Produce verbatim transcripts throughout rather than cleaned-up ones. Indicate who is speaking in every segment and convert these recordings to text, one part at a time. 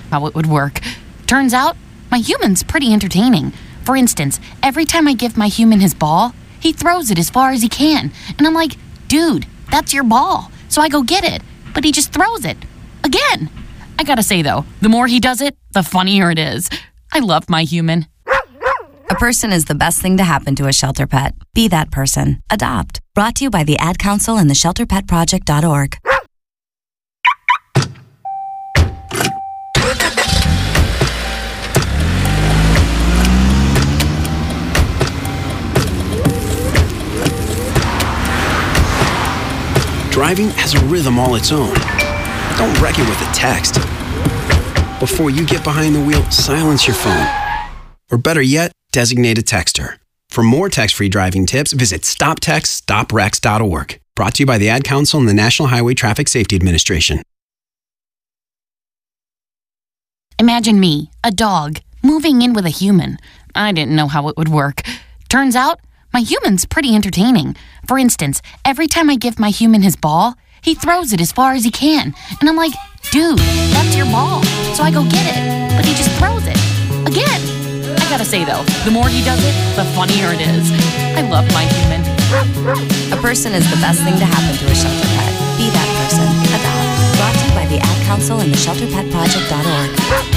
Speaker 1: how it would work. Turns out, my human's pretty entertaining. For instance, every time I give my human his ball, he throws it as far as he can. And I'm like, dude, that's your ball. So I go get it. But he just throws it. Again. I gotta say, though, the more he does it, the funnier it is. I love my human.
Speaker 2: A person is the best thing to happen to a shelter pet. Be that person. Adopt. Brought to you by the Ad Council and the shelter pet project dot org.
Speaker 3: Driving has a rhythm all its own. Don't wreck it with a text. Before you get behind the wheel, silence your phone. Or better yet, designate a texter. For more text-free driving tips, visit stop text stop wrecks dot org. Brought to you by the Ad Council and the National Highway Traffic Safety Administration.
Speaker 1: Imagine me, a dog, moving in with a human. I didn't know how it would work. Turns out, my human's pretty entertaining. For instance, every time I give my human his ball, he throws it as far as he can. And I'm like, dude, that's your ball. So I go get it. But he just throws it. Again. I gotta say, though, the more he does it, the funnier it is. I love my human.
Speaker 2: A person is the best thing to happen to a shelter pet. Be that person. Adopt. Brought to you by the Ad Council and the shelter pet project dot org.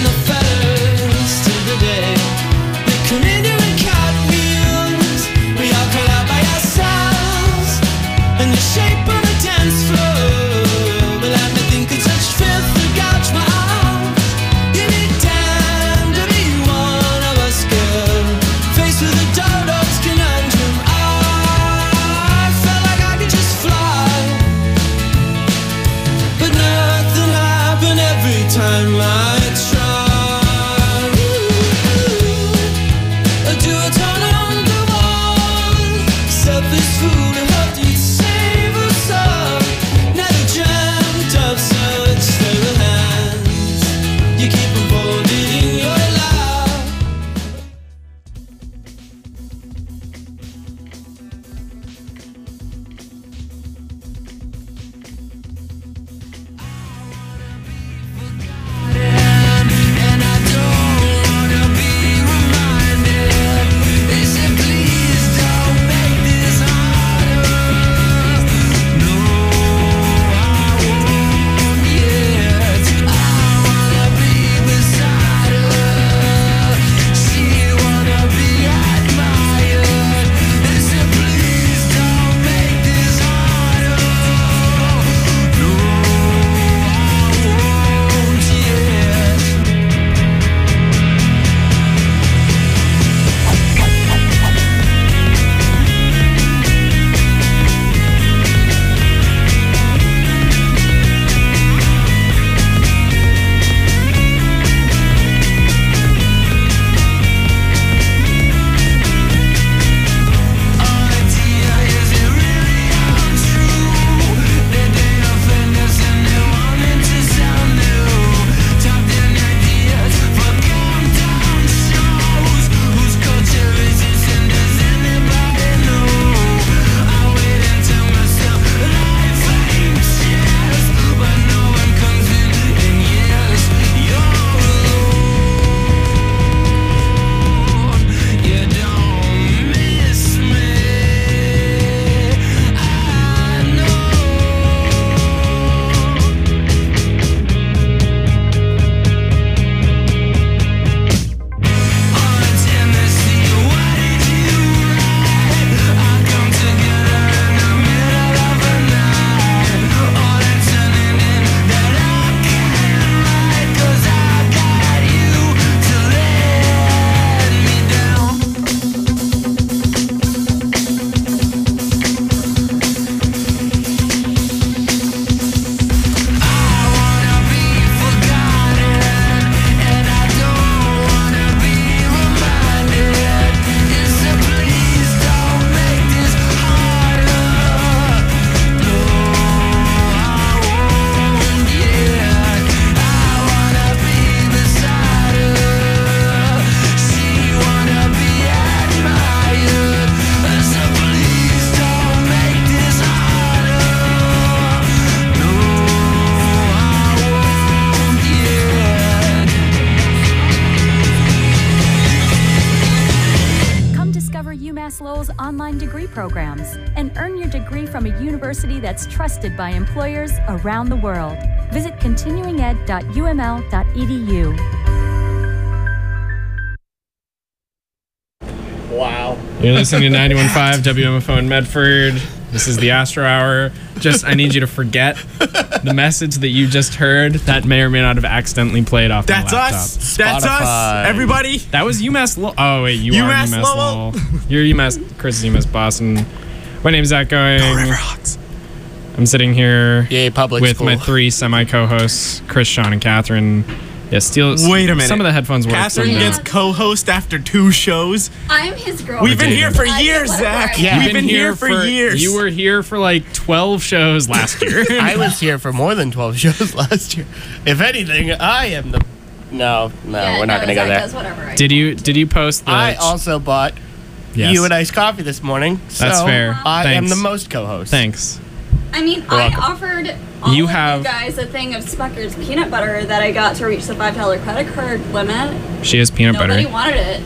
Speaker 4: We UMass Lowell's online degree programs and earn your degree from a university that's trusted by employers around the world. Visit continuing ed dot u m l dot e d u.
Speaker 5: Wow.
Speaker 6: You're listening to ninety-one point five W M F O in Medford. This is the Astro Hour. Just, I need you to forget the message that you just heard. That may or may not have accidentally played off
Speaker 5: That's
Speaker 6: my laptop.
Speaker 5: us. That's us. Everybody.
Speaker 6: That was UMass Lowell. Oh, wait, you
Speaker 5: UMass
Speaker 6: are UMass
Speaker 5: Lowell.
Speaker 6: Lowell. You're UMass, Chris is UMass Boston. My name's Zach Going.
Speaker 5: Go Riverhawks.
Speaker 6: I'm sitting here
Speaker 5: Yay, public
Speaker 6: with
Speaker 5: school.
Speaker 6: my three semi-co-hosts, Chris, Sean, and Catherine. Yeah, steal.
Speaker 5: Wait a minute.
Speaker 6: Some of the headphones work.
Speaker 5: Catherine
Speaker 6: some
Speaker 5: gets
Speaker 6: don't.
Speaker 5: co-host after two shows.
Speaker 7: I'm his girlfriend.
Speaker 5: We've been here for
Speaker 7: I
Speaker 5: years,
Speaker 7: did
Speaker 5: Zach.
Speaker 7: whatever I
Speaker 5: Yeah.
Speaker 7: did.
Speaker 5: We've been here for years.
Speaker 6: You were here for like twelve shows last year.
Speaker 8: I was here for more than twelve shows last year. If anything, I am the... No, no,
Speaker 7: Yeah,
Speaker 8: we're not
Speaker 7: no,
Speaker 8: going to go
Speaker 7: Zach
Speaker 8: there.
Speaker 7: does whatever I
Speaker 6: Did you did you post the?
Speaker 8: I also bought
Speaker 6: Yes.
Speaker 8: you an iced coffee this morning. So
Speaker 6: That's fair.
Speaker 8: I
Speaker 6: Thanks.
Speaker 8: am the most co-host.
Speaker 6: Thanks.
Speaker 7: I mean,
Speaker 8: You're
Speaker 7: I
Speaker 8: welcome.
Speaker 7: offered all
Speaker 6: You
Speaker 7: of
Speaker 6: have-
Speaker 7: you guys a thing of Smucker's peanut butter that I got to reach the five dollar credit card limit.
Speaker 6: She has peanut
Speaker 7: Nobody
Speaker 6: butter.
Speaker 7: wanted it.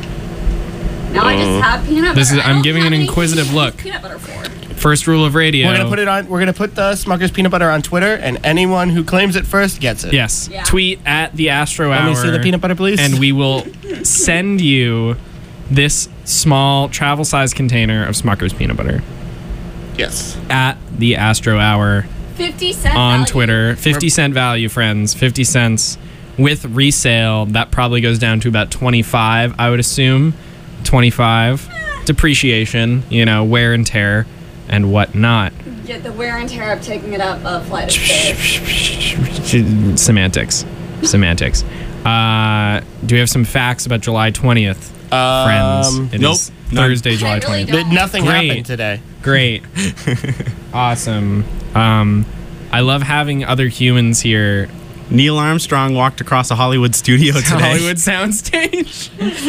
Speaker 7: Now I just have peanut butter.
Speaker 6: This is-
Speaker 7: I
Speaker 6: I'm
Speaker 7: don't
Speaker 6: giving
Speaker 7: have
Speaker 6: an
Speaker 7: any
Speaker 6: inquisitive
Speaker 7: cheese
Speaker 6: look.
Speaker 7: Peanut butter for.
Speaker 6: First rule of radio.
Speaker 8: We're gonna put it on. We're gonna put the Smucker's peanut butter on Twitter, and anyone who claims it first gets it.
Speaker 6: Yes.
Speaker 7: Yeah.
Speaker 6: Tweet at the Astro
Speaker 8: Let
Speaker 6: Hour.
Speaker 8: me see the peanut butter, please.
Speaker 6: And we will send you this small travel-sized container of Smucker's peanut butter
Speaker 8: Yes.
Speaker 6: at the Astro Hour
Speaker 7: Fifty cent
Speaker 6: on
Speaker 7: value.
Speaker 6: Twitter. fifty cent value, friends. fifty cents with resale. That probably goes down to about twenty-five, I would assume. twenty-five. Depreciation, you know, wear and tear and whatnot.
Speaker 7: Get the wear and tear of taking it up a flight of stairs.
Speaker 6: Semantics. Semantics. Uh, do we have some facts about July twentieth,
Speaker 8: Um,
Speaker 6: friends? It
Speaker 5: nope.
Speaker 6: is Thursday,
Speaker 7: I
Speaker 6: July
Speaker 7: really
Speaker 6: twentieth.
Speaker 7: don't.
Speaker 8: But nothing
Speaker 6: Great.
Speaker 8: happened today.
Speaker 6: Great. Awesome. Um, I love having other humans here.
Speaker 9: Neil Armstrong walked across a Hollywood studio today.
Speaker 6: Hollywood soundstage.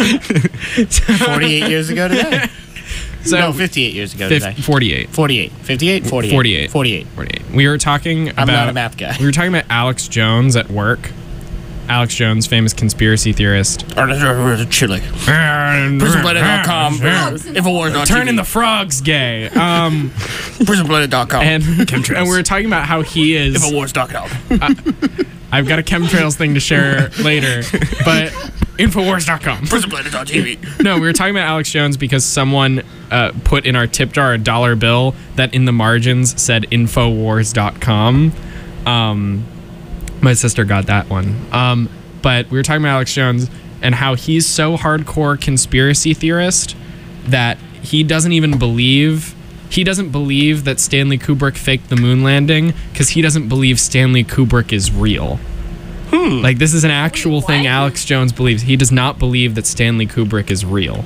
Speaker 8: Forty-eight years ago today.
Speaker 6: So,
Speaker 8: no, fifty-eight years ago
Speaker 6: fif-
Speaker 8: today.
Speaker 6: forty-eight.
Speaker 8: Forty-eight. Fifty-eight. Forty-eight.
Speaker 6: forty-eight.
Speaker 8: Forty-eight.
Speaker 6: forty-eight. We were talking about.
Speaker 8: I'm not a math guy.
Speaker 6: We were talking about Alex Jones at work. Alex Jones, famous conspiracy theorist.
Speaker 8: Chili. prison planet dot com. Infowars dot t v.
Speaker 6: Turning the frogs gay. Um,
Speaker 8: prison planet dot com.
Speaker 6: and, and we were talking about how he is.
Speaker 8: Infowars dot com.
Speaker 6: I've got a chemtrails thing to share later, but Infowars dot com.
Speaker 8: prison planet dot t v.
Speaker 6: No, we were talking about Alex Jones because someone uh, put in our tip jar a dollar bill that in the margins said Infowars dot com. Um, my sister got that one. Um, but we were talking about Alex Jones and how he's so hardcore conspiracy theorist that he doesn't even believe he doesn't believe that Stanley Kubrick faked the moon landing because he doesn't believe Stanley Kubrick is real. Hmm. Like, this is an actual
Speaker 7: Wait,
Speaker 6: thing
Speaker 7: what?
Speaker 6: Alex Jones believes. He does not believe that Stanley Kubrick is real.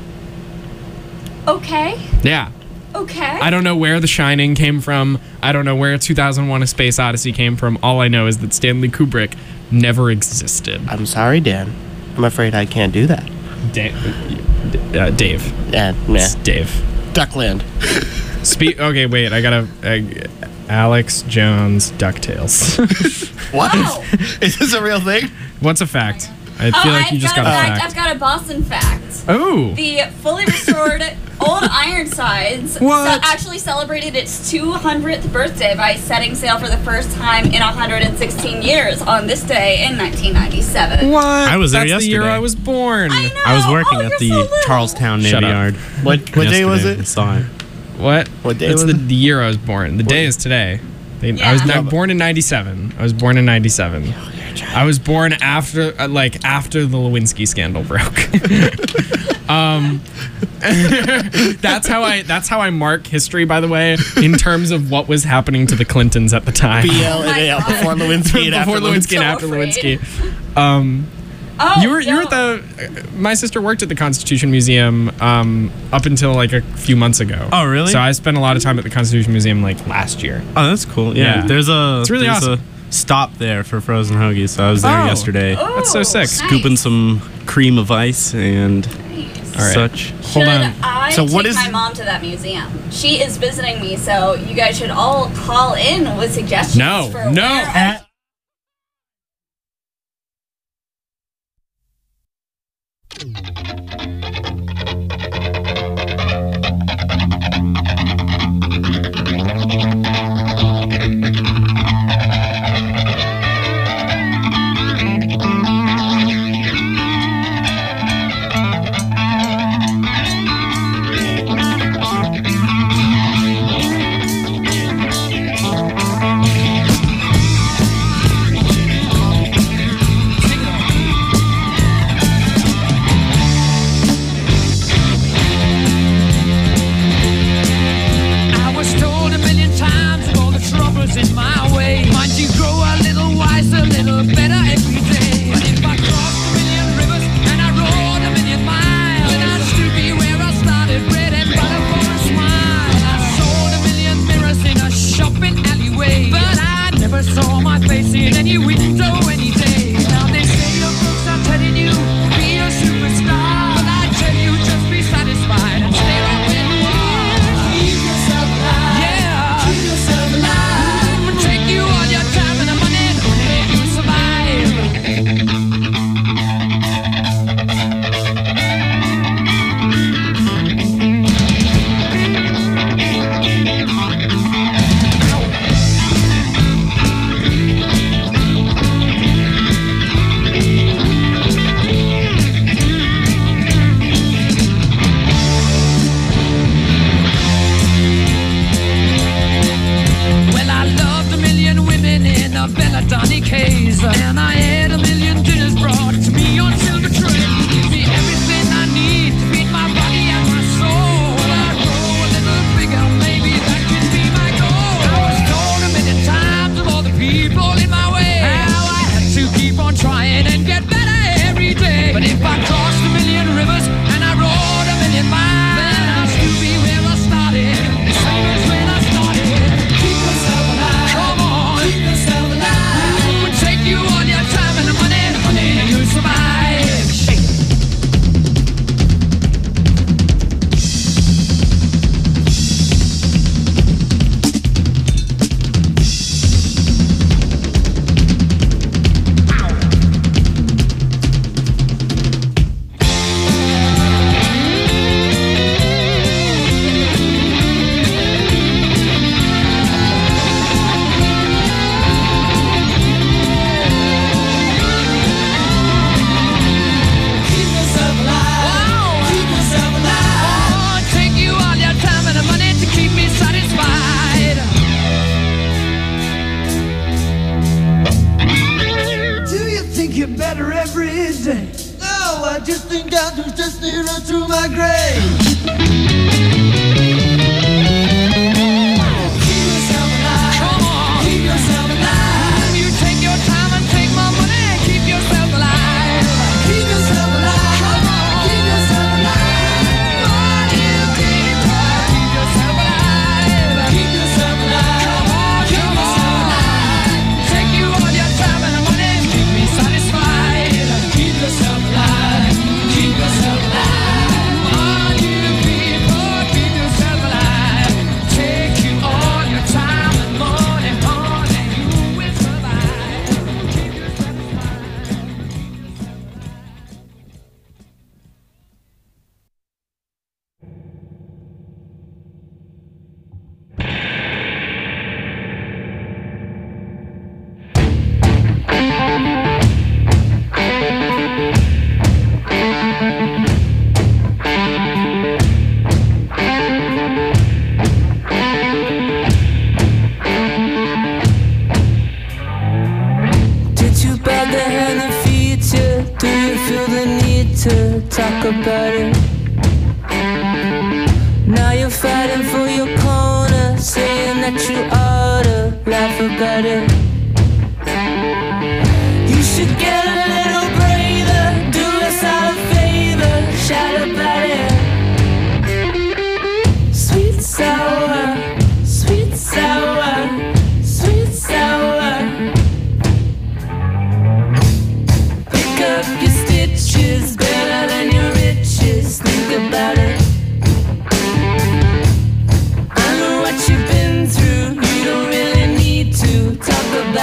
Speaker 7: Okay.
Speaker 6: Yeah.
Speaker 7: Okay.
Speaker 6: I don't know where The Shining came from. I don't know where two thousand one A Space Odyssey came from. All I know is that Stanley Kubrick never existed.
Speaker 8: I'm sorry, Dan. I'm afraid I can't do that.
Speaker 6: Da- uh, Dave.
Speaker 8: Yeah, nah.
Speaker 6: It's Dave.
Speaker 8: Duckland.
Speaker 6: Spe- okay, wait. I gotta... Uh, Alex Jones DuckTales.
Speaker 8: What?
Speaker 7: Oh.
Speaker 8: Is this a real thing?
Speaker 6: What's a fact? I
Speaker 7: Oh,
Speaker 6: feel like
Speaker 7: I've
Speaker 6: you just
Speaker 7: got,
Speaker 6: got,
Speaker 7: a
Speaker 6: a
Speaker 7: fact.
Speaker 6: fact.
Speaker 7: I've got a Boston fact.
Speaker 6: Oh.
Speaker 7: The fully restored Old Ironsides
Speaker 6: What?
Speaker 7: ce- actually celebrated its two hundredth birthday by setting sail for the first time in one hundred sixteen years on this day in nineteen ninety-seven.
Speaker 6: What?
Speaker 9: I was there
Speaker 6: That's the year
Speaker 9: yesterday.
Speaker 6: I was born.
Speaker 7: I know.
Speaker 9: I was working
Speaker 7: Oh,
Speaker 9: at
Speaker 7: you're
Speaker 9: the
Speaker 7: so little.
Speaker 9: Charlestown Navy
Speaker 6: Shut up.
Speaker 9: Yard.
Speaker 8: What, what day was
Speaker 9: yesterday. I
Speaker 8: it?
Speaker 9: saw it.
Speaker 6: What?
Speaker 8: What day
Speaker 6: It's
Speaker 8: was
Speaker 6: the,
Speaker 8: it?
Speaker 6: the year I was born. The day is today. They, I was
Speaker 7: Yeah.
Speaker 6: I'm born in ninety-seven. I was born in ninety-seven. I was born after, uh, like, after the Lewinsky scandal broke. um, that's how I. That's how I mark history, by the way, in terms of what was happening to the Clintons at the time.
Speaker 8: B L and A L before Lewinsky and after
Speaker 6: Before Lewinsky and
Speaker 7: So
Speaker 6: after
Speaker 7: afraid.
Speaker 6: Lewinsky. Um,
Speaker 7: Oh,
Speaker 6: you were you were at
Speaker 7: no.
Speaker 6: the. My sister worked at the Constitution Museum um, up until like a few months ago.
Speaker 9: Oh, really?
Speaker 6: So I spent a lot of time at the Constitution Museum like last year.
Speaker 9: Oh, that's cool. Yeah,
Speaker 6: Yeah.
Speaker 9: there's a
Speaker 6: It's really
Speaker 9: there's
Speaker 6: awesome.
Speaker 9: a stop there for frozen hoagies. So I was there
Speaker 6: Oh.
Speaker 9: yesterday,
Speaker 7: Oh,
Speaker 6: That's so sick.
Speaker 9: scooping
Speaker 7: nice.
Speaker 9: some cream of ice and
Speaker 7: Nice.
Speaker 6: All right.
Speaker 9: such.
Speaker 6: Hold
Speaker 7: should
Speaker 6: on.
Speaker 7: I
Speaker 8: So
Speaker 7: take
Speaker 8: what is-
Speaker 7: my mom to that museum? She is visiting me, so you guys should all call in with suggestions.
Speaker 6: No,
Speaker 7: for
Speaker 6: no.
Speaker 7: where I-
Speaker 10: was in my way. Mind you grow a little wiser, a little better every day. But if I crossed a million rivers and I rode a million miles, then I'd still be where I started, bread and butter for a smile. I sold a million mirrors in a shopping alleyway, but I never saw my face in any window any day. Now they say your books are telling you be a superstar, but I tell you just be satisfied and stay right where you are. Keep yourself alive. Yeah. Keep yourself alive. Mm, take you all your time and the money, and you survive. A Belladonna case, and I had a million dinners brought to me on silver tray. Give me everything I need to feed my body and my soul. When I grow a little bigger, maybe that can be my goal. I was told a million times of all the people in my way how I had to keep on trying and get better every day. But if I crossed a million rivers and I rode a million miles, then I'll still be where I started, the same as when I started. Keep yourself alive. Come on. Keep yourself alive. Take you all your time and the money, honey, and you'll survive. Shake.
Speaker 11: Talk about it. Now you're fighting for your corner, saying that you ought to laugh about it. You should get a little braver, do us all a favor, shout about it. Sweet sour, sweet sour, sweet sour. Pick up your stitches, better than your riches, think about it. I know what you've been through, you don't really need to talk about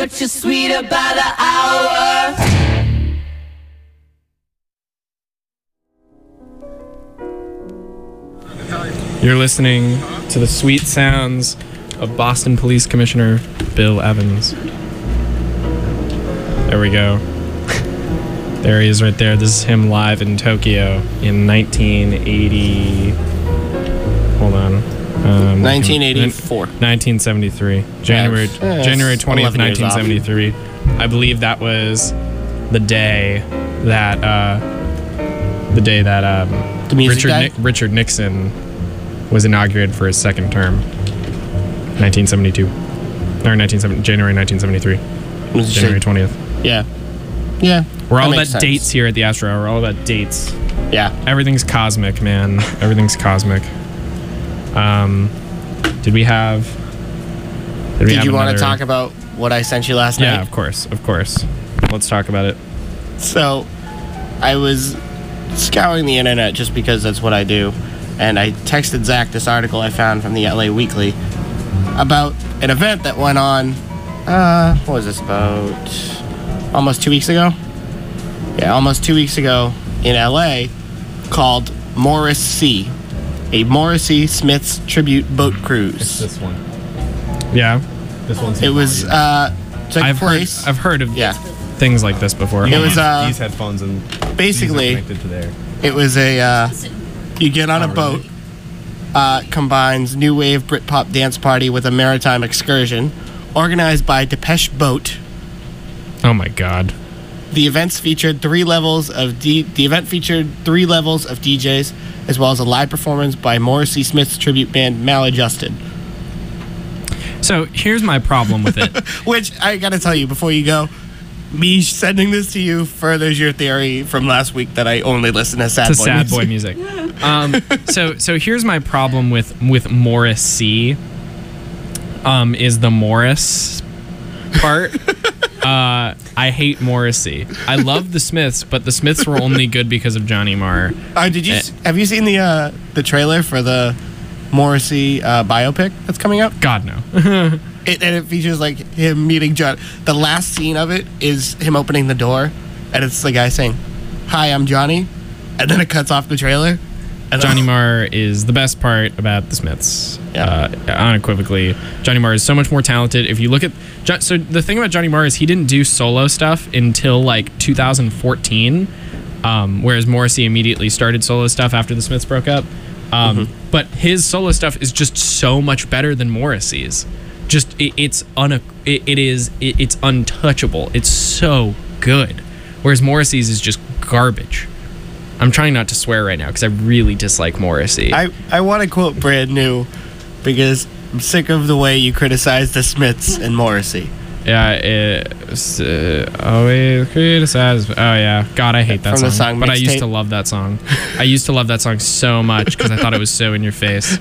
Speaker 11: but you're sweeter by the hour.
Speaker 6: You're listening to the sweet sounds of Boston Police Commissioner Bill Evans. There we go. There he is right there. This is him live in Tokyo in nineteen eighty. Hold on. Um,
Speaker 8: nineteen eighty-four.
Speaker 6: nineteen seventy-three. January
Speaker 8: Yeah,
Speaker 6: January
Speaker 8: it's
Speaker 6: twentieth,
Speaker 8: eleven years
Speaker 6: nineteen
Speaker 8: off.
Speaker 6: seventy-three. I believe that was the day that uh, the day that um,
Speaker 8: The music
Speaker 6: Richard
Speaker 8: guy?
Speaker 6: Ni- Richard Nixon was inaugurated for his second term. nineteen seventy-two. Or nineteen seventy January nineteen seventy-three.
Speaker 8: Was it
Speaker 6: January
Speaker 8: shit?
Speaker 6: twentieth.
Speaker 8: Yeah. Yeah.
Speaker 6: We're all
Speaker 8: that
Speaker 6: about
Speaker 8: makes sense.
Speaker 6: dates here at the Astro Hour. We're all about dates.
Speaker 8: Yeah.
Speaker 6: Everything's cosmic, man. Everything's cosmic. Um, did we have? Did, we
Speaker 8: Did
Speaker 6: have
Speaker 8: you want to
Speaker 6: another-
Speaker 8: talk about what I sent you last
Speaker 6: Yeah,
Speaker 8: night?
Speaker 6: of course, of course. Let's talk about it.
Speaker 8: So, I was scouring the internet just because that's what I do, and I texted Zach this article I found from the L A Weekly about an event that went on. Uh, what was this about? Almost two weeks ago. Yeah, almost two weeks ago in L A, called Morris Sea, a Morrissey Smiths tribute boat cruise.
Speaker 9: This one.
Speaker 6: Yeah,
Speaker 9: This one's.
Speaker 8: It was uh, took
Speaker 6: I've heard.
Speaker 8: place.
Speaker 6: I've heard of
Speaker 8: Yeah.
Speaker 6: things like this before.
Speaker 8: It was uh,
Speaker 9: these headphones and
Speaker 8: basically
Speaker 9: these are connected to there.
Speaker 8: it was a uh, you get on a
Speaker 9: Oh,
Speaker 8: boat.
Speaker 9: really?
Speaker 8: Uh, combines new wave Britpop dance party with a maritime excursion, organized by Depeche Boat.
Speaker 6: Oh my God.
Speaker 8: The events featured three levels of D- the event featured three levels of D Js, as well as a live performance by Morrissey Smith's tribute band Maladjusted.
Speaker 6: So here's my problem with it.
Speaker 8: Which I gotta tell you before you go, me sending this to you furthers your theory from last week that I only listen to sad
Speaker 6: to
Speaker 8: boy
Speaker 6: sad
Speaker 8: music.
Speaker 6: boy music. Um, so so here's my problem with with Morrissey. Um, is the Morris part? uh, I hate Morrissey. I love the Smiths, but the Smiths were only good because of Johnny Marr.
Speaker 8: Uh, did you
Speaker 6: Eh.
Speaker 8: s have you seen the uh, the trailer for the Morrissey uh, biopic that's coming out?
Speaker 6: God no.
Speaker 8: It, and it features like him meeting John. The last scene of it is him opening the door, and it's the guy saying, "Hi, I'm Johnny," and then it cuts off the trailer. And
Speaker 6: Johnny Marr is the best part about the Smiths.
Speaker 8: Yeah.
Speaker 6: Uh, unequivocally, Johnny Marr is so much more talented. If you look at Jo- so the thing about Johnny Marr is he didn't do solo stuff until like two thousand fourteen, um, whereas Morrissey immediately started solo stuff after the Smiths broke up. Um,
Speaker 8: Mm-hmm.
Speaker 6: But his solo stuff is just so much better than Morrissey's. Just it, it's un it, it is it, it's untouchable. It's so good, whereas Morrissey's is just garbage. I'm trying not to swear right now because I really dislike Morrissey.
Speaker 8: I, I want to quote Brand New because I'm sick of the way you criticize the Smiths and Morrissey.
Speaker 6: Yeah, it's uh, always criticized. Oh yeah, God, I hate that
Speaker 8: From
Speaker 6: song.
Speaker 8: the song
Speaker 6: But I used
Speaker 8: Mixtape?
Speaker 6: to love that song. I used to love that song so much because I thought it was so in your face.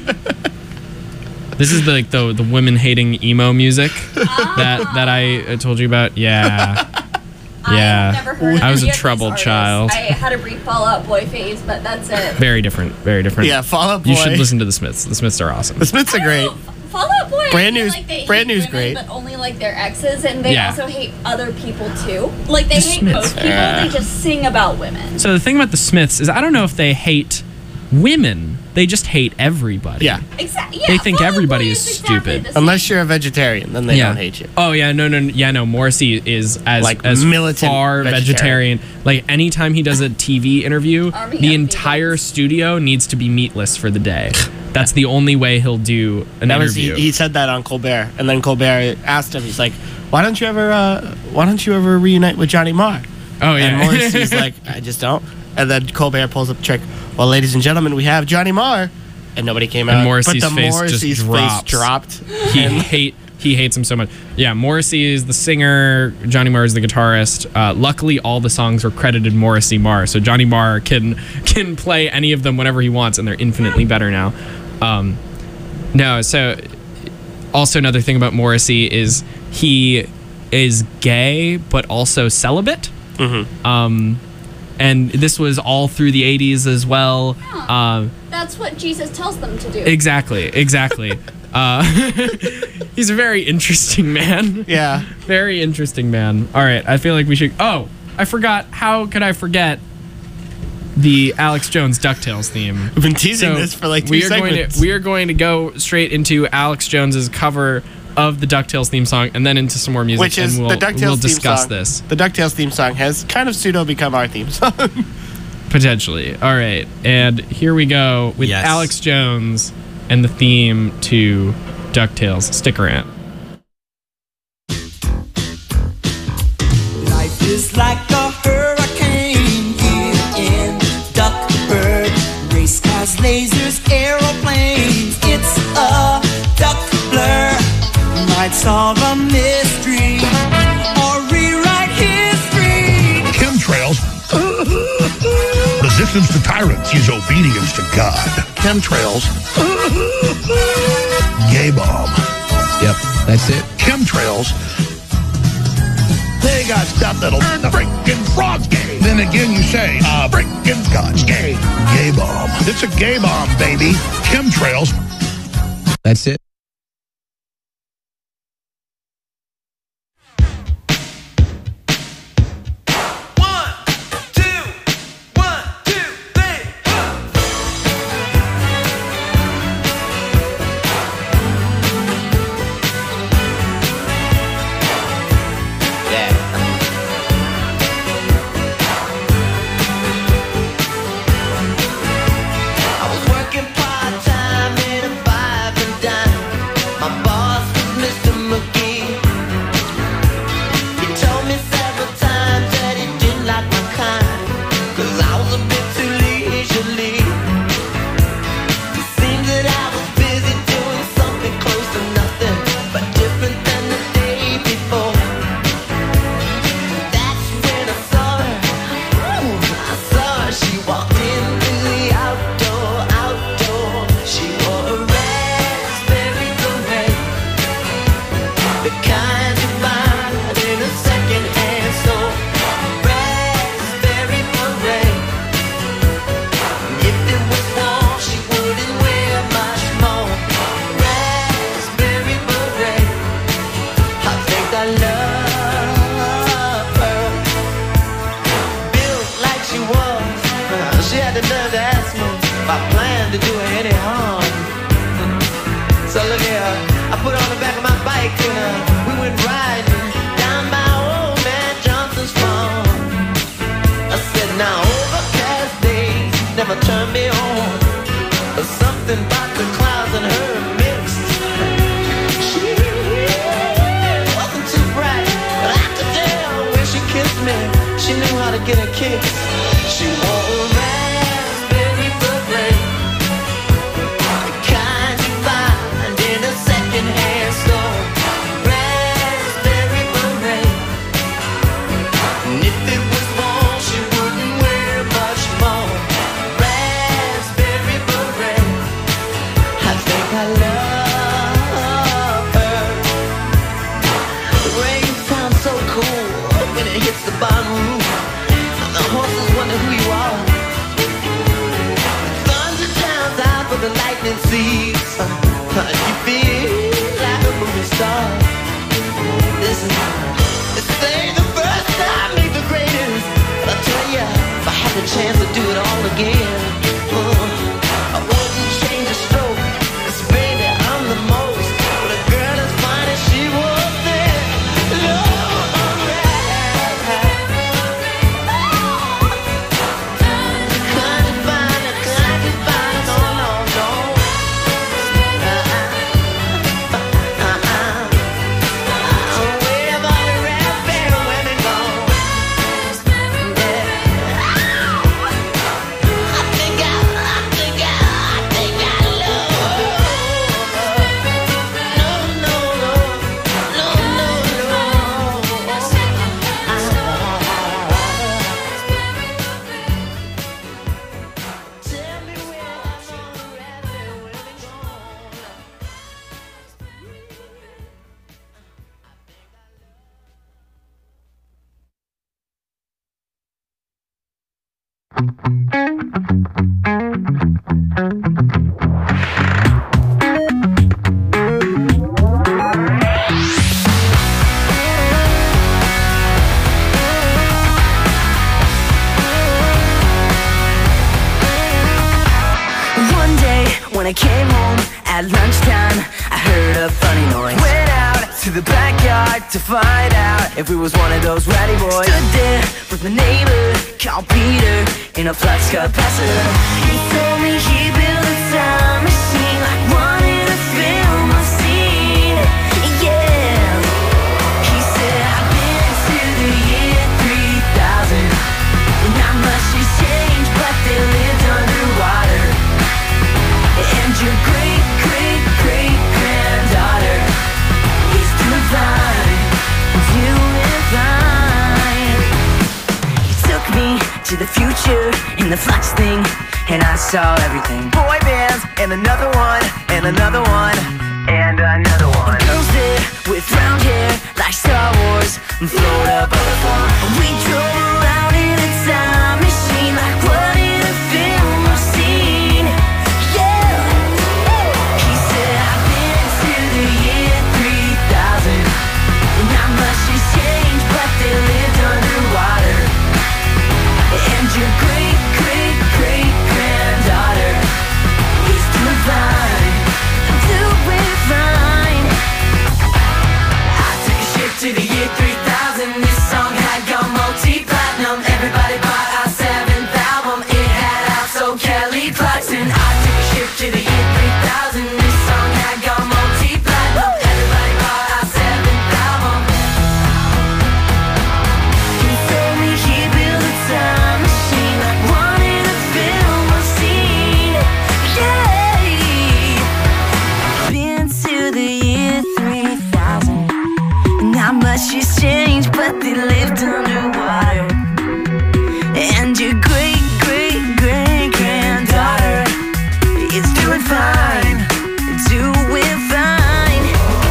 Speaker 6: This is the like the the women hating emo music that that I uh, told you about. Yeah, yeah.
Speaker 7: I've never heard of
Speaker 6: I was
Speaker 7: any
Speaker 6: a
Speaker 7: of these
Speaker 6: troubled
Speaker 7: artists.
Speaker 6: child.
Speaker 7: I had a brief Fall Out Boy phase, but that's it.
Speaker 6: Very different. Very different.
Speaker 8: Yeah, Fall Out
Speaker 6: You
Speaker 8: Boy.
Speaker 6: should listen to the Smiths. The Smiths are awesome.
Speaker 8: The Smiths are great.
Speaker 7: Fall Out Boy,
Speaker 8: Brand
Speaker 7: I feel
Speaker 8: New's-
Speaker 7: like they
Speaker 8: Brand
Speaker 7: hate
Speaker 8: New's
Speaker 7: women,
Speaker 8: great.
Speaker 7: but only like their exes, and they
Speaker 6: Yeah.
Speaker 7: also hate other people too. Like they
Speaker 6: The
Speaker 7: hate
Speaker 6: Smiths.
Speaker 7: most people.
Speaker 8: Yeah.
Speaker 7: They just sing about women.
Speaker 6: So the thing about the Smiths is I don't know if they hate women. They just hate everybody.
Speaker 8: Yeah.
Speaker 7: Exactly. Yeah,
Speaker 6: They think
Speaker 7: Fall Out
Speaker 6: everybody
Speaker 7: Boy
Speaker 6: is
Speaker 7: exactly
Speaker 6: stupid.
Speaker 7: the same.
Speaker 8: Unless you're a vegetarian, then they
Speaker 6: yeah.
Speaker 8: don't hate you.
Speaker 6: Oh yeah, no, no, no, yeah, no. Morrissey is as
Speaker 8: Like
Speaker 6: as
Speaker 8: militant
Speaker 6: far
Speaker 8: vegetarian.
Speaker 6: vegetarian. Like anytime he does a T V interview,
Speaker 7: Army
Speaker 6: the
Speaker 7: of
Speaker 6: entire
Speaker 7: vegans.
Speaker 6: studio needs to be meatless for the day. That's the only way he'll do an
Speaker 8: That was, he,
Speaker 6: interview.
Speaker 8: he said that on Colbert, and then Colbert asked him, he's like, "Why don't you ever, uh, why don't you ever reunite with Johnny Marr?"
Speaker 6: oh yeah.
Speaker 8: And Morrissey's like, "I just don't." And then Colbert pulls up the trick. Well, ladies and gentlemen, we have Johnny Marr, and nobody came
Speaker 6: And
Speaker 8: out.
Speaker 6: Morrissey's
Speaker 8: but the
Speaker 6: face
Speaker 8: Morrissey's
Speaker 6: just
Speaker 8: face
Speaker 6: drops.
Speaker 8: dropped.
Speaker 6: he
Speaker 8: And-
Speaker 6: hate he hates him so much. Yeah, Morrissey is the singer. Johnny Marr is the guitarist. Uh, luckily, all the songs were credited Morrissey Marr, so Johnny Marr can can play any of them whenever he wants, and they're infinitely better now. Um, no, so also another thing about Morrissey is he is gay but also celibate.
Speaker 8: Mhm.
Speaker 6: Um, and this was all through the eighties as well. Um,
Speaker 7: That's what Jesus tells them to do.
Speaker 6: Exactly, exactly. Uh, he's a very interesting man.
Speaker 8: Yeah.
Speaker 6: Very interesting man. All right, I feel like we should. Oh, I forgot. How could I forget the Alex Jones DuckTales theme?
Speaker 8: We've been teasing
Speaker 6: So
Speaker 8: this for like two
Speaker 6: we are
Speaker 8: segments.
Speaker 6: Going to, we are going to go straight into Alex Jones's cover of the DuckTales theme song, and then into some more music.
Speaker 8: Which is
Speaker 6: and we'll,
Speaker 8: the DuckTales
Speaker 6: we'll
Speaker 8: theme
Speaker 6: discuss
Speaker 8: song.
Speaker 6: this
Speaker 8: The DuckTales theme song has kind of pseudo become our theme song.
Speaker 6: potentially. All right, and here we go with
Speaker 5: Yes.
Speaker 6: Alex Jones and the theme to DuckTales. Stick around.
Speaker 11: Life is like a hurricane here in Duckburg. Race cars, lasers, aeroplanes. It's a duck blur. Might solve a mystery or rewrite history.
Speaker 12: Chemtrails. Resistance to tyrants is obedience to God. Chemtrails. Gay bomb.
Speaker 13: Yep, that's it.
Speaker 12: Chemtrails. They got stuff that'll turn the freaking frogs gay. Then again, you say, uh, freaking God's gay. Gay bomb. It's a gay bomb, baby. Chemtrails.
Speaker 13: That's it.
Speaker 11: I was working part-time in a five and dime. My boss was Mister McGee. He told me several times that he didn't like my kind, 'cause I was a bit too leisurely. It seemed that I was busy doing something close to nothing, but different than the day before. That's when I saw her. Ooh, I saw her. She walked into the outdoor, outdoor. She wore a raspberry beret, the kind you find in a second-hand store. Raspberry beret. If it was warm, she wouldn't wear much more. Raspberry beret. I think I love her. Built like she was, she had the nerve to ask me if I planned to do her any harm. So look here, I put her on the back of my bike and uh, we went riding down by old man Johnson's farm. I said, now overcast days never turn me on. But something about the clouds and her mixed. She wasn't too bright, but I could tell when she kissed me, she knew how to get a kiss. She wore a raspberry beret, the kind you find in a second-hand store. Raspberry beret. And if it was warm, she wouldn't wear much more. Raspberry beret. I think I love her. The rain sounds so cool when it hits the bottom roof. The horses wonder who you are. Thunder drowns out, but the lightning sees. You feel like a movie star. Listen, this ain't the first time, ain't the greatest. But I tell ya, if I had the chance to do it all again, uh, I wouldn't change a stroke. 'Cause baby, I'm the most. But a girl as fine as she was there. Lord, I came home at lunchtime, I heard a funny noise. Went out to the backyard to find out if we was one of those rowdy boys. Stood there with my neighbor, called Peter, in a flux capacitor. He told me he built a time machine like one in a film I've seen. Yeah. He said I've been to the year three thousand. Not much has changed, but they lived underwater. And your great, great, great granddaughter is doing fine, doing fine. He took me to the future in the flux thing, and I saw everything. Boy bands, and another one, and another one, and another one. Girls there with round hair like Star Wars, and float up on the floor. We drove around in a time machine like what in a film I've seen. Yeah. He said I've been to the year three thousand. Not much has changed, but they lived underwater. And your great, great, great granddaughter is doing fine, doing fine. I took a ship to the year three thousand. This song had gone multi-platinum. Everybody bought our seventh album. It had also Kelly Clarkson. I took a ship to the year three thousand. This song had gone multi-platinum. Everybody bought our seventh album. He told me he built a time machine like one in a film I've seen. Yeah. Been to the year three thousand. Not much has changed, but they lived underwater. And your great, great, great granddaughter is doing fine, doing fine.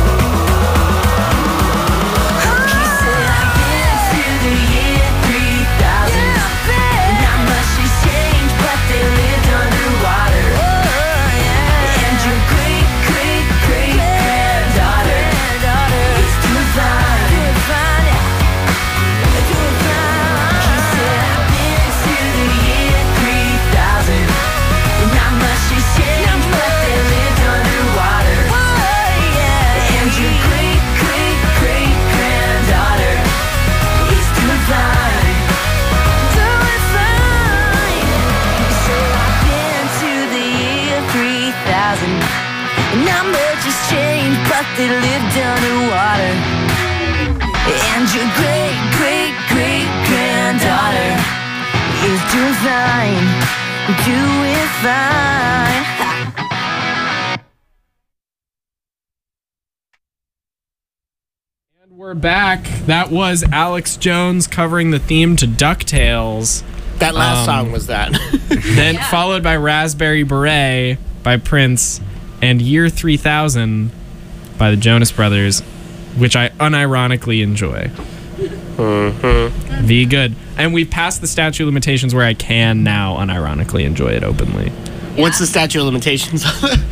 Speaker 11: He said I've been to the year three thousand. Not much has changed, but they lived underwater. And your great, great, great granddaughter is doing fine, doing fine, doing fine. He said I've been to the year three thousand. Not much has changed, but they lived underwater. And your great, great, great granddaughter is doing fine, doing fine. He said I've been to the year three thousand. Not much has changed, but they lived underwater. And your great, great, great granddaughter is doing fine, doing fine.
Speaker 6: We're back. That was Alex Jones covering the theme to DuckTales.
Speaker 8: That last
Speaker 6: Um,
Speaker 8: song was that.
Speaker 6: Then followed by Raspberry Beret by Prince and Year three thousand by the Jonas Brothers, which I unironically enjoy.
Speaker 8: Mm-hmm.
Speaker 6: Be good. And we've passed the statute of limitations where I can now unironically enjoy it openly.
Speaker 8: What's the statute of limitations?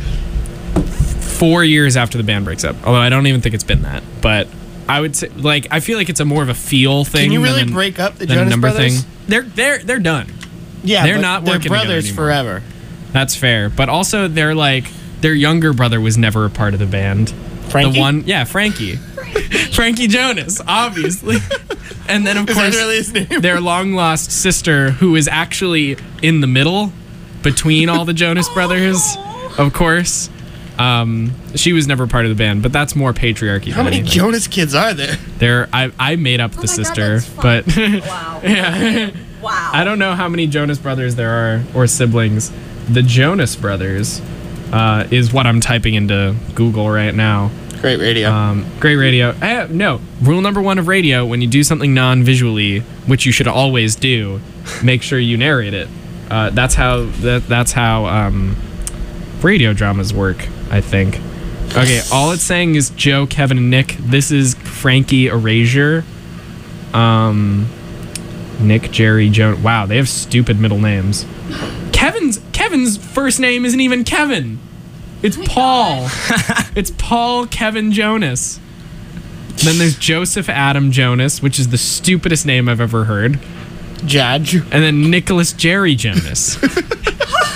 Speaker 6: Four years after the band breaks up. Although I don't even think it's been that. But I would say, like, I feel like it's a more of a feel thing.
Speaker 8: Can you really
Speaker 6: than a-
Speaker 8: break up the
Speaker 6: than a
Speaker 8: Jonas
Speaker 6: number
Speaker 8: Brothers?
Speaker 6: thing. They're they're they're done.
Speaker 8: Yeah,
Speaker 6: they're
Speaker 8: but
Speaker 6: not
Speaker 8: they're
Speaker 6: working together
Speaker 8: brothers
Speaker 6: anymore.
Speaker 8: forever.
Speaker 6: That's fair. But also, they're like, their younger brother was never a part of the band.
Speaker 8: Frankie?
Speaker 6: The one, yeah, Frankie. Frankie Jonas, obviously. And then, of
Speaker 8: Is
Speaker 6: course,
Speaker 8: that really his name?
Speaker 6: their long lost sister, who is actually in the middle between all the Jonas brothers, of course. Um, she was never part of the band, but that's more patriarchy.
Speaker 8: How
Speaker 6: than
Speaker 8: many
Speaker 6: anything.
Speaker 8: Jonas kids are there?
Speaker 6: There, I I made up the sister, but
Speaker 7: Wow.
Speaker 6: yeah.
Speaker 7: Wow.
Speaker 6: I don't know how many Jonas brothers there are or siblings. The Jonas Brothers uh, is what I'm typing into Google right now.
Speaker 8: Great radio.
Speaker 6: Um, great radio. Eh, no, rule number one of radio: when you do something non-visually, which you should always do, make sure you narrate it. Uh, that's how that, that's how um, radio dramas work, I think. Okay, all it's saying is Joe, Kevin, and Nick. This is Frankie Erasure. Um, Nick, Jerry, Joe. Wow, they have stupid middle names. Kevin's Kevin's first name isn't even Kevin. It's Paul. It's Paul Kevin Jonas. Then there's Joseph Adam Jonas, which is the stupidest name I've ever heard.
Speaker 8: Judge.
Speaker 6: And then Nicholas Jerry Jonas.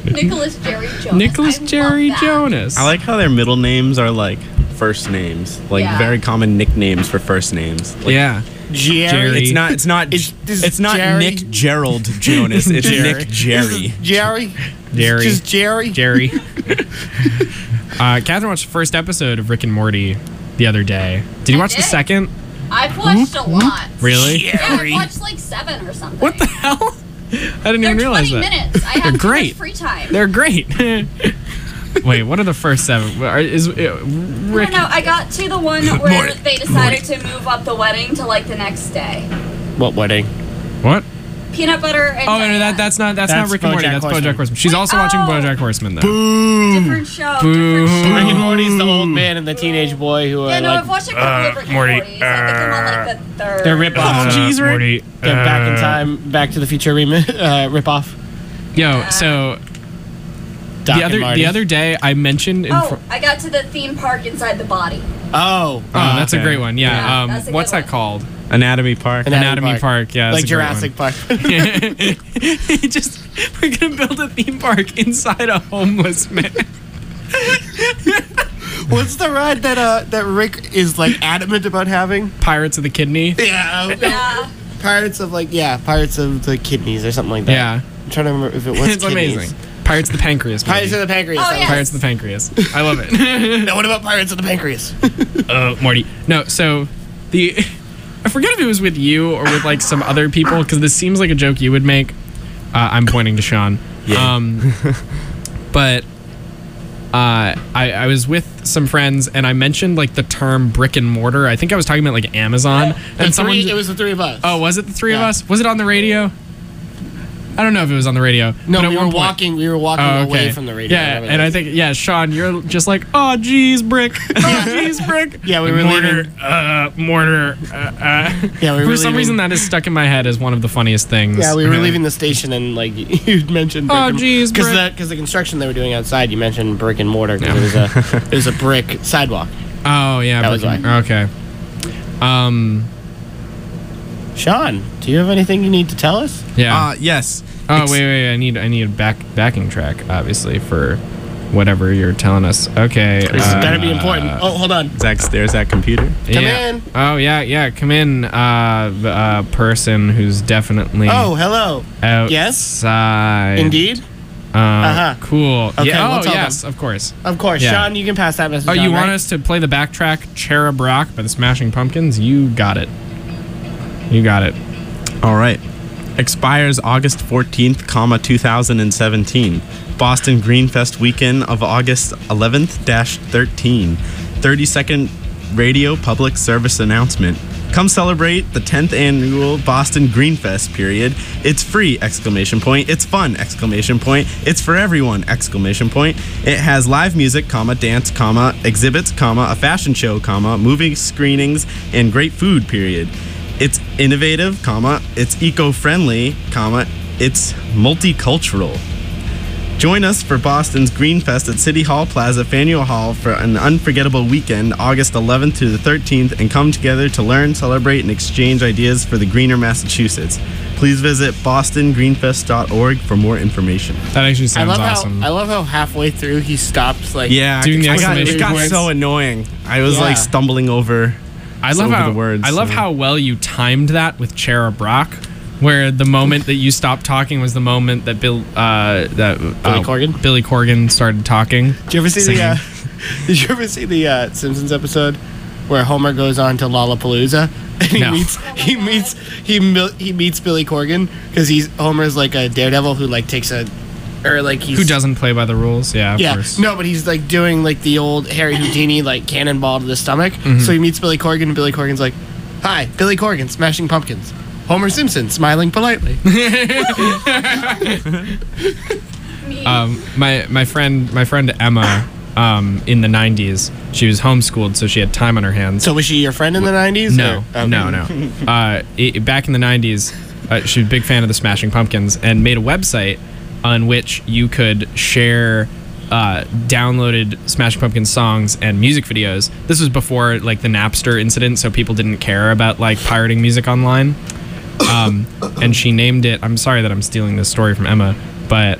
Speaker 7: Nicholas Jerry Jonas.
Speaker 6: Nicholas
Speaker 7: I
Speaker 6: Jerry
Speaker 7: love that.
Speaker 6: Jonas.
Speaker 9: I like how their middle names are like first names, like
Speaker 7: Yeah.
Speaker 9: very common nicknames for first names. Like,
Speaker 6: Yeah.
Speaker 8: Jerry.
Speaker 9: It's not. It's not.
Speaker 8: It's-
Speaker 9: It's,
Speaker 8: this is
Speaker 9: not
Speaker 8: Jerry.
Speaker 9: Nick Gerald Jonas. It's
Speaker 8: Jerry.
Speaker 9: Nick Jerry.
Speaker 8: Jerry.
Speaker 6: Jerry.
Speaker 8: Just Jerry.
Speaker 6: Jerry. uh, Catherine watched the first episode of Rick and Morty the other day. Did you
Speaker 7: I
Speaker 6: watch the
Speaker 7: did.
Speaker 6: second?
Speaker 7: I've watched a lot.
Speaker 6: Really?
Speaker 7: Yeah, I've
Speaker 8: Jerry.
Speaker 7: watched like seven or something.
Speaker 6: What the hell? I didn't
Speaker 7: They're
Speaker 6: even realize
Speaker 7: twenty
Speaker 6: that.
Speaker 7: minutes. I have
Speaker 6: They're
Speaker 7: too
Speaker 6: great.
Speaker 7: much free time.
Speaker 6: They're great. Wait, what are the first seven? Are- Is uh,
Speaker 7: I
Speaker 6: Rick?
Speaker 7: don't know. I got to the one where
Speaker 9: Morty.
Speaker 7: they decided to move up the wedding to like the next day.
Speaker 8: What wedding?
Speaker 6: What?
Speaker 7: Peanut butter and
Speaker 6: Oh no, that that's not that's,
Speaker 8: That's
Speaker 6: not Rick and Morty.
Speaker 8: BoJack
Speaker 6: That's
Speaker 8: Horseman.
Speaker 6: BoJack Horseman. She's also
Speaker 7: Wait,
Speaker 6: watching
Speaker 7: oh.
Speaker 6: BoJack Horseman though.
Speaker 7: different show.
Speaker 6: Boo.
Speaker 7: Different show.
Speaker 8: Rick and Morty's the old man and the teenage boy who
Speaker 7: Yeah,
Speaker 8: are
Speaker 7: no,
Speaker 8: like
Speaker 7: I've watched a couple
Speaker 6: uh,
Speaker 7: of Rick and
Speaker 6: Morty,
Speaker 7: Morty's. I think I'm on like the third.
Speaker 8: they're rip off.
Speaker 6: Uh,
Speaker 8: Jeez, Rick.
Speaker 6: Morty,
Speaker 8: They're back in
Speaker 6: uh,
Speaker 8: time, Back to the Future remi- uh, rip off.
Speaker 6: Yo, so
Speaker 8: Doc
Speaker 6: the
Speaker 8: and
Speaker 6: other
Speaker 8: Marty.
Speaker 6: the other day I mentioned. In
Speaker 7: Oh,
Speaker 6: fr-
Speaker 7: I got to the theme park inside the body.
Speaker 8: Oh,
Speaker 6: oh, that's a
Speaker 9: okay.
Speaker 6: great one. Yeah.
Speaker 7: Yeah,
Speaker 6: um,
Speaker 7: that's a
Speaker 6: what's
Speaker 7: good
Speaker 6: that called?
Speaker 9: Anatomy Park.
Speaker 8: Anatomy
Speaker 6: Anatomy
Speaker 8: Park.
Speaker 6: Park. Yeah, that's
Speaker 8: like
Speaker 6: a great
Speaker 8: Jurassic Park.
Speaker 6: one. Just we're gonna build a theme park inside a homeless man.
Speaker 8: What's the ride that uh that Rick is like adamant about having?
Speaker 6: Pirates of the Kidney.
Speaker 8: Yeah,
Speaker 7: Yeah.
Speaker 8: Pirates of like yeah, Pirates of the Kidneys or something like that.
Speaker 6: Yeah.
Speaker 8: I'm trying to remember if it was.
Speaker 6: It's
Speaker 8: kidneys.
Speaker 6: amazing. Pirates of the Pancreas.
Speaker 8: Pirates
Speaker 6: maybe.
Speaker 8: of the Pancreas.
Speaker 7: Oh,
Speaker 8: that
Speaker 7: yeah.
Speaker 6: Pirates of the Pancreas. I love it.
Speaker 8: Now what about Pirates of the Pancreas?
Speaker 6: uh, Morty. No, so the I forget if it was with you or with like some other people because this seems like a joke you would make. Uh, I'm pointing to Sean.
Speaker 9: Yeah.
Speaker 6: Um, but uh, I, I was with some friends and I mentioned like the term brick and mortar. I think I was talking about like Amazon
Speaker 8: The
Speaker 6: and someone.
Speaker 8: three, it was the three of us.
Speaker 6: Oh, was it the three of
Speaker 8: Yeah.
Speaker 6: us? Was it on the radio? I don't know if it was on the radio.
Speaker 8: no,
Speaker 6: but at
Speaker 8: we were
Speaker 6: one point-
Speaker 8: walking. We were walking
Speaker 6: Oh,
Speaker 8: away
Speaker 6: okay.
Speaker 8: from the radio.
Speaker 6: Yeah,
Speaker 8: whatever
Speaker 6: and
Speaker 8: that
Speaker 6: I
Speaker 8: is.
Speaker 6: think yeah, Sean, you're just like, oh, geez, brick, oh, geez, brick.
Speaker 8: Yeah, we
Speaker 6: Like,
Speaker 8: were
Speaker 6: mortar,
Speaker 8: leaving-
Speaker 6: uh, mortar. Uh, uh.
Speaker 8: Yeah, we
Speaker 6: For
Speaker 8: were
Speaker 6: some
Speaker 8: leaving-
Speaker 6: reason, that is stuck in my head as one of the funniest things.
Speaker 8: Yeah, we were leaving the station and like you mentioned.
Speaker 6: Oh, geez,
Speaker 8: because
Speaker 6: brick.
Speaker 8: the because the construction they were doing outside. You mentioned brick and mortar because it was a it was a brick sidewalk.
Speaker 6: Oh yeah,
Speaker 8: That was
Speaker 6: brick-
Speaker 8: why.
Speaker 6: Okay. Um.
Speaker 8: Sean, do you have anything you need to tell us?
Speaker 6: Yeah.
Speaker 9: Uh, yes.
Speaker 6: oh
Speaker 9: Ex-
Speaker 6: wait, wait. I need I need a back backing track, obviously, for whatever you're telling us. Okay.
Speaker 8: This is
Speaker 6: uh,
Speaker 8: better be important. Oh, hold on.
Speaker 9: Zach's there's that computer.
Speaker 8: Come
Speaker 6: yeah.
Speaker 8: in.
Speaker 6: Oh yeah, yeah. Come in, uh, the, uh, person who's definitely
Speaker 8: Oh, hello.
Speaker 6: outside.
Speaker 8: Indeed.
Speaker 6: Uh,
Speaker 8: Uh-huh.
Speaker 6: Cool.
Speaker 8: Okay,
Speaker 6: yeah.
Speaker 8: we'll
Speaker 6: Oh,
Speaker 8: tell
Speaker 6: yes,
Speaker 8: them.
Speaker 6: of course.
Speaker 8: Of course,
Speaker 6: Yeah.
Speaker 8: Sean, you can pass that message.
Speaker 6: Oh, you
Speaker 8: on,
Speaker 6: want
Speaker 8: right?
Speaker 6: us to play the backtrack Cherub Rock by the Smashing Pumpkins? You got it. You got it.
Speaker 9: All right. Expires August fourteenth, comma two thousand seventeen. Boston Greenfest weekend of August eleventh dash thirteen. thirty second radio public service announcement. Come celebrate the tenth annual Boston Greenfest period. It's free, exclamation point. It's fun, exclamation point. It's for everyone, exclamation point. It has live music, comma, dance, comma, exhibits, comma, a fashion show, comma, movie screenings, and great food, period. It's innovative, comma, it's eco-friendly, comma, it's multicultural. Join us for Boston's Greenfest at City Hall Plaza, Faneuil Hall for an unforgettable weekend, August eleventh to the thirteenth, and come together to learn, celebrate, and exchange ideas for the greener Massachusetts. Please visit boston greenfest dot org for more information.
Speaker 6: That actually
Speaker 8: I
Speaker 6: sounds
Speaker 8: love
Speaker 6: awesome.
Speaker 8: how I love how halfway through he stopped like
Speaker 9: Yeah,
Speaker 6: Doing the
Speaker 9: I got,
Speaker 6: exclamation
Speaker 9: it got
Speaker 6: points.
Speaker 9: so annoying. I was
Speaker 8: Yeah.
Speaker 9: like stumbling over.
Speaker 6: I love
Speaker 9: over
Speaker 6: how
Speaker 9: the words.
Speaker 6: I love
Speaker 9: so-
Speaker 6: how well you timed that with Cherub Rock, where the moment that you stopped talking was the moment that Bill uh, that
Speaker 8: Billy
Speaker 6: uh,
Speaker 8: Corgan?
Speaker 6: Billy Corgan started talking.
Speaker 8: Did you ever see
Speaker 6: Singing.
Speaker 8: the? Uh, did you ever see the uh, Simpsons episode where Homer goes on to Lollapalooza and he
Speaker 6: No.
Speaker 8: meets he meets he mil- he meets Billy Corgan because he's Homer's like a daredevil who like takes a or like he's
Speaker 6: Who doesn't play by the rules? Yeah, of
Speaker 8: yeah
Speaker 6: course.
Speaker 8: no but he's like doing like the old Harry Houdini like cannonball to the stomach.
Speaker 6: Mm-hmm.
Speaker 8: So he meets Billy Corgan and Billy Corgan's like, "Hi, Billy Corgan, Smashing Pumpkins." Homer Simpson smiling politely.
Speaker 6: Um, my my friend my friend Emma, um, in the nineties, she was homeschooled, so she had time on her hands.
Speaker 8: So was she your friend in the nineties?
Speaker 6: No, no, no. Uh, i back in the nineties, uh, she was a big fan of the Smashing Pumpkins and made a website on which you could share uh, downloaded Smashing Pumpkins songs and music videos. This was before like the Napster incident, so people didn't care about like pirating music online. Um, and she named it. I'm sorry that I'm stealing this story from Emma, but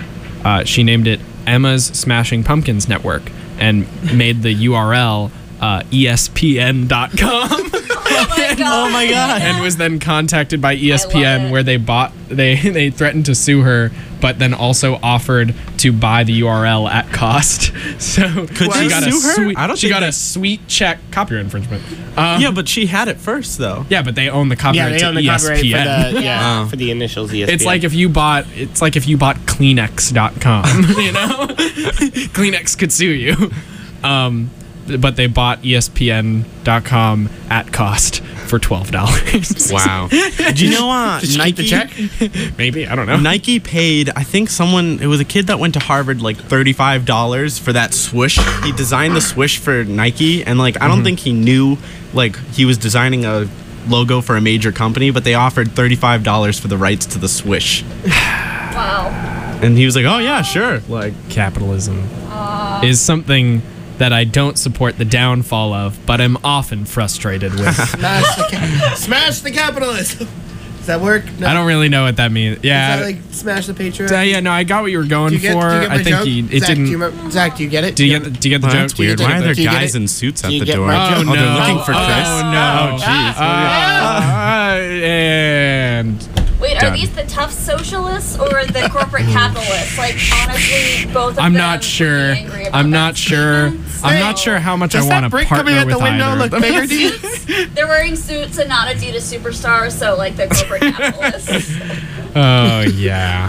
Speaker 6: uh, she named it Emma's Smashing Pumpkins Network and made the U R L uh, E S P N dot com.
Speaker 7: Oh my god!
Speaker 9: Oh my god!
Speaker 6: And was then contacted by E S P N, where they bought they they threatened to sue her, but then also offered to buy the U R L at cost. So
Speaker 9: Could
Speaker 6: she
Speaker 9: they
Speaker 6: got
Speaker 9: sue
Speaker 6: a
Speaker 9: her?
Speaker 6: sweet,
Speaker 9: I don't
Speaker 6: she
Speaker 9: think
Speaker 6: got
Speaker 9: they-
Speaker 6: a sweet check copyright infringement. Um,
Speaker 9: yeah, but she had it first, though.
Speaker 6: yeah, but they own the
Speaker 8: Yeah,
Speaker 6: copyright
Speaker 8: they
Speaker 6: to
Speaker 8: own the
Speaker 6: E S
Speaker 8: copyright
Speaker 6: P
Speaker 8: for
Speaker 6: N.
Speaker 8: the yeah
Speaker 9: Oh.
Speaker 8: for the initials E S P N.
Speaker 6: It's like if you bought it's like if you bought Kleenex dot com, you know? Kleenex could sue you. Um, but they bought E S P N dot com at cost for twelve dollars.
Speaker 9: Wow. Do you know uh,
Speaker 8: Did she keep the check?
Speaker 6: Maybe, I don't know.
Speaker 9: Nike paid, I think someone, it was a kid that went to Harvard, like thirty-five dollars for that swoosh. He designed the swoosh for Nike, and like I don't
Speaker 6: Mhm.
Speaker 9: think he knew like he was designing a logo for a major company, but they offered thirty-five dollars for the rights to the swoosh.
Speaker 7: Wow.
Speaker 9: And he was like, oh yeah, sure. Like
Speaker 6: Capitalism is something that I don't support the downfall of, but I'm often frustrated with.
Speaker 8: Smash the, ca- smash the capitalism. Does that work? No.
Speaker 6: I don't really know what that means. Yeah.
Speaker 8: Is that like smash the Patreon?
Speaker 6: Uh, yeah, no, I got what you were going
Speaker 8: Do you get,
Speaker 6: for.
Speaker 8: do you get my
Speaker 6: I think
Speaker 8: joke?
Speaker 6: you, it
Speaker 8: Zach,
Speaker 6: didn't.
Speaker 8: Do you remember, Zach, do you get it?
Speaker 6: Do you get the, do you get the
Speaker 9: Oh,
Speaker 6: joke?
Speaker 9: that's weird. Why are there
Speaker 8: Do you get
Speaker 9: guys
Speaker 8: it?
Speaker 9: in suits
Speaker 8: Do
Speaker 9: at
Speaker 8: you
Speaker 9: the
Speaker 8: get
Speaker 9: door?
Speaker 8: my
Speaker 9: Oh,
Speaker 8: joke?
Speaker 9: they're
Speaker 6: no.
Speaker 9: looking for
Speaker 6: Oh,
Speaker 9: Chris.
Speaker 6: no.
Speaker 9: Oh, jeez.
Speaker 6: Uh, and
Speaker 7: Wait,
Speaker 6: Done.
Speaker 7: are these the tough socialists or the corporate capitalists? Like, honestly, both of
Speaker 6: I'm
Speaker 7: them
Speaker 6: not
Speaker 7: would be
Speaker 6: sure.
Speaker 7: angry about
Speaker 6: I'm
Speaker 7: that
Speaker 6: not sure. I'm not sure how much I
Speaker 8: Does
Speaker 6: want
Speaker 8: that
Speaker 6: to
Speaker 8: brick
Speaker 6: partner
Speaker 8: coming out
Speaker 6: with
Speaker 8: the window
Speaker 6: either.
Speaker 8: look
Speaker 6: of them.
Speaker 8: bigger to you?
Speaker 7: They're wearing suits and not Adidas superstars, so like the corporate capitalists.
Speaker 6: Oh yeah.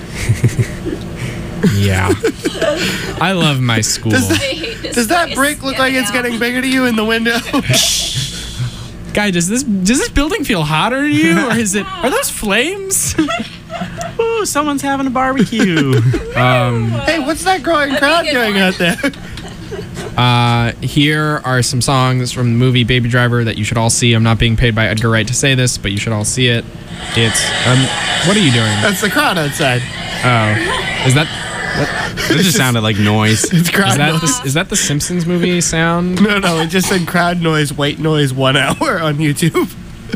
Speaker 6: Yeah. I love my school.
Speaker 8: Does
Speaker 7: I hate this
Speaker 8: Does that
Speaker 7: place.
Speaker 8: brick look
Speaker 7: Get
Speaker 8: like
Speaker 7: me
Speaker 8: it's
Speaker 7: out.
Speaker 8: getting bigger to you in the window?
Speaker 6: Guy, does this does this building feel hotter to you, or is it? Are those flames?
Speaker 9: Ooh, someone's having a barbecue.
Speaker 6: um,
Speaker 8: Hey, what's that growing crowd doing out there?
Speaker 6: uh, here are some songs from the movie Baby Driver that you should all see. I'm not being paid by Edgar Wright to say this, but you should all see it. It's um, what are you doing?
Speaker 8: That's the crowd outside.
Speaker 6: Oh, is that?
Speaker 9: It just sounded like noise.
Speaker 8: It's crowd
Speaker 6: Is that
Speaker 8: noise.
Speaker 6: the, is that the Simpsons movie sound?
Speaker 8: No, no, it just said crowd noise, white noise, one hour on YouTube.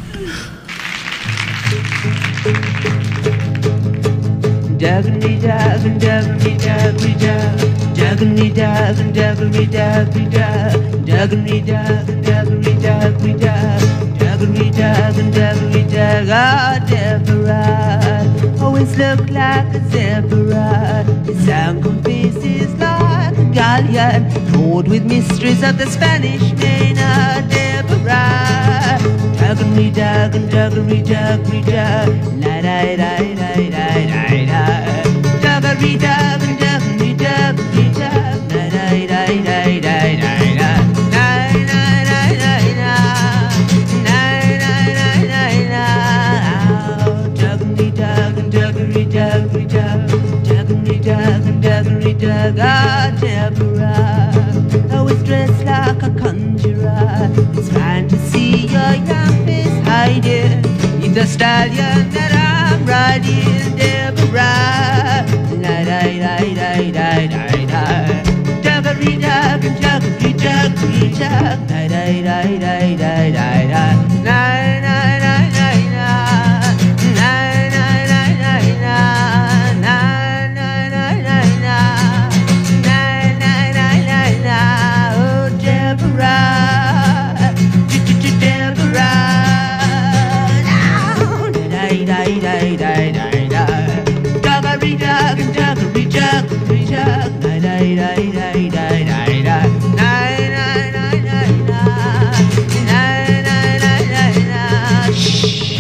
Speaker 11: Duggity dug and duggity duggity dug. Duggity dug and duggity duggity dug. Duggity dug and duggity duggity dug. Duggity dug and duggity dug. Ah, Deborah always looked like a zebra. His sunken face is like a galleon, towed with mysteries of the Spanish main. Ah, Deborah. Duggity dug and duggity duggity dug. La da da da da da da. Duggity dug and duggity duggity dug. La da da da da da da. Na na na na na. Na na na na na. Duggity dug and duggity duggity dug. Duggity dug and duggity dug. Ah, Deborah, always dressed like a conjurer. It's fine to see your young face hiding in the stallion that I'm riding, Deborah. La da da da da da da. Duggity dug and duggity duggity dug. La da da da da da da. Na na na na na. Na na na na na. Na na na na na. Na na na na na. Oh, Deborah. Deborah. Da da da da da da. Duggity dug and duggity duggity dug. Da da da da da da da. Na na na na na. Na na na na na. Shh.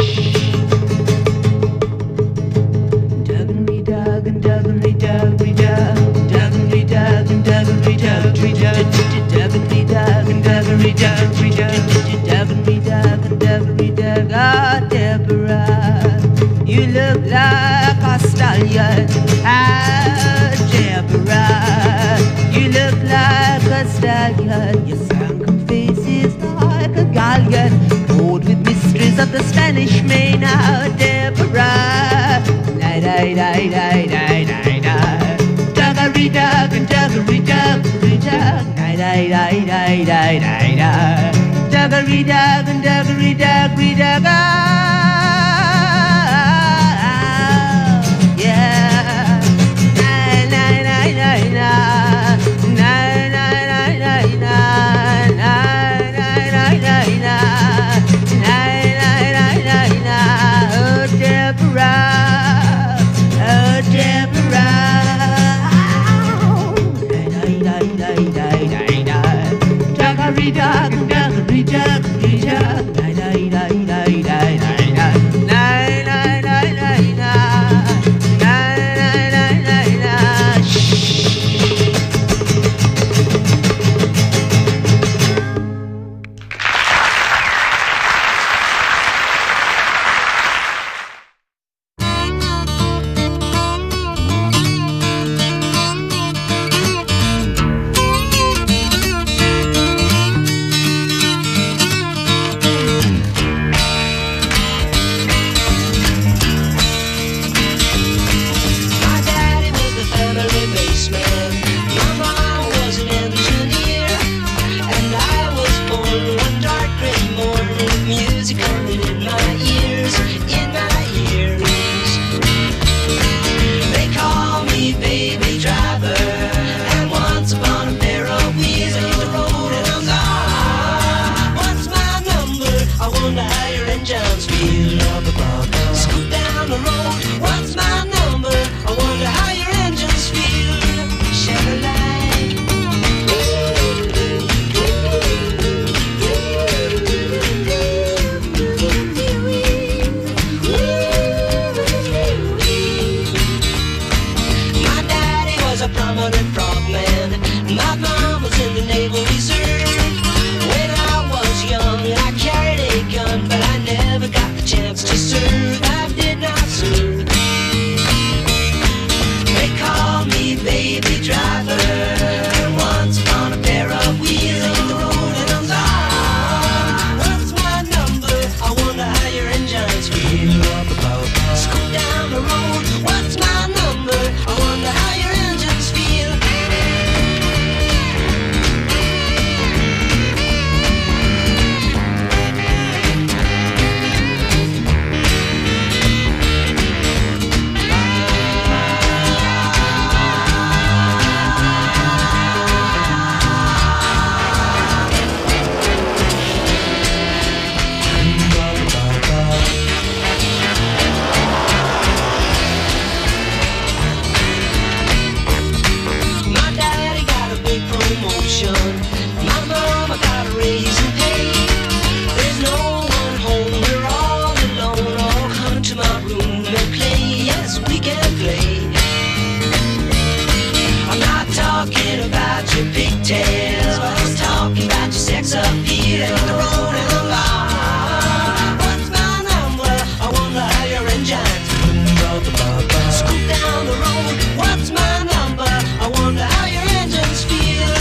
Speaker 11: Duggity dug and duggity duggity dug. Duggity dug and duggity duggity dug. Duggity dug and duggity duggity dug. Duggity dug and duggity dug. Ah, Deborah, you look like a stallion. Ah, Deborah, you look like a stallion. Your sunken face is like a galleon, filled with mysteries of the Spanish main. Ah, Deborah, la da da da da da da. Duggity dug and duggity duggity dug. Da da da da da da da. Duggity dug and duggity duggity dug. Ah, yeah. Na my ears, in my ears. They call me baby driver, and once upon a pair of wheels I hit the road and I'm gone. What's my number? I wonder how your engines feel. Scoot down the road. What's my number? I wonder how your engines feel. Shed a light. My daddy was a prominent frogman. My mom was in the Naval Reserve. When I was young, I carried a gun, but I never got the chance to serve. I did not serve. They call me baby driver. Once upon a pair of wheels, I hit the road and I'm gone. What's my number? I wonder how your engines feel. Scoot down the road. What's my number? I wonder how your engines feel. My daddy got a big promotion. My mama got a raise in pay. There's no one home, we're all alone. All come to my room and play. Yes, we can play. I'm not talking about your pigtails, but I'm talking about your sex appeal. Hit the road and I'm gone. What's my number? I wonder how your engines feel. Scoot down the road. What's my number? I wonder how your engines feel.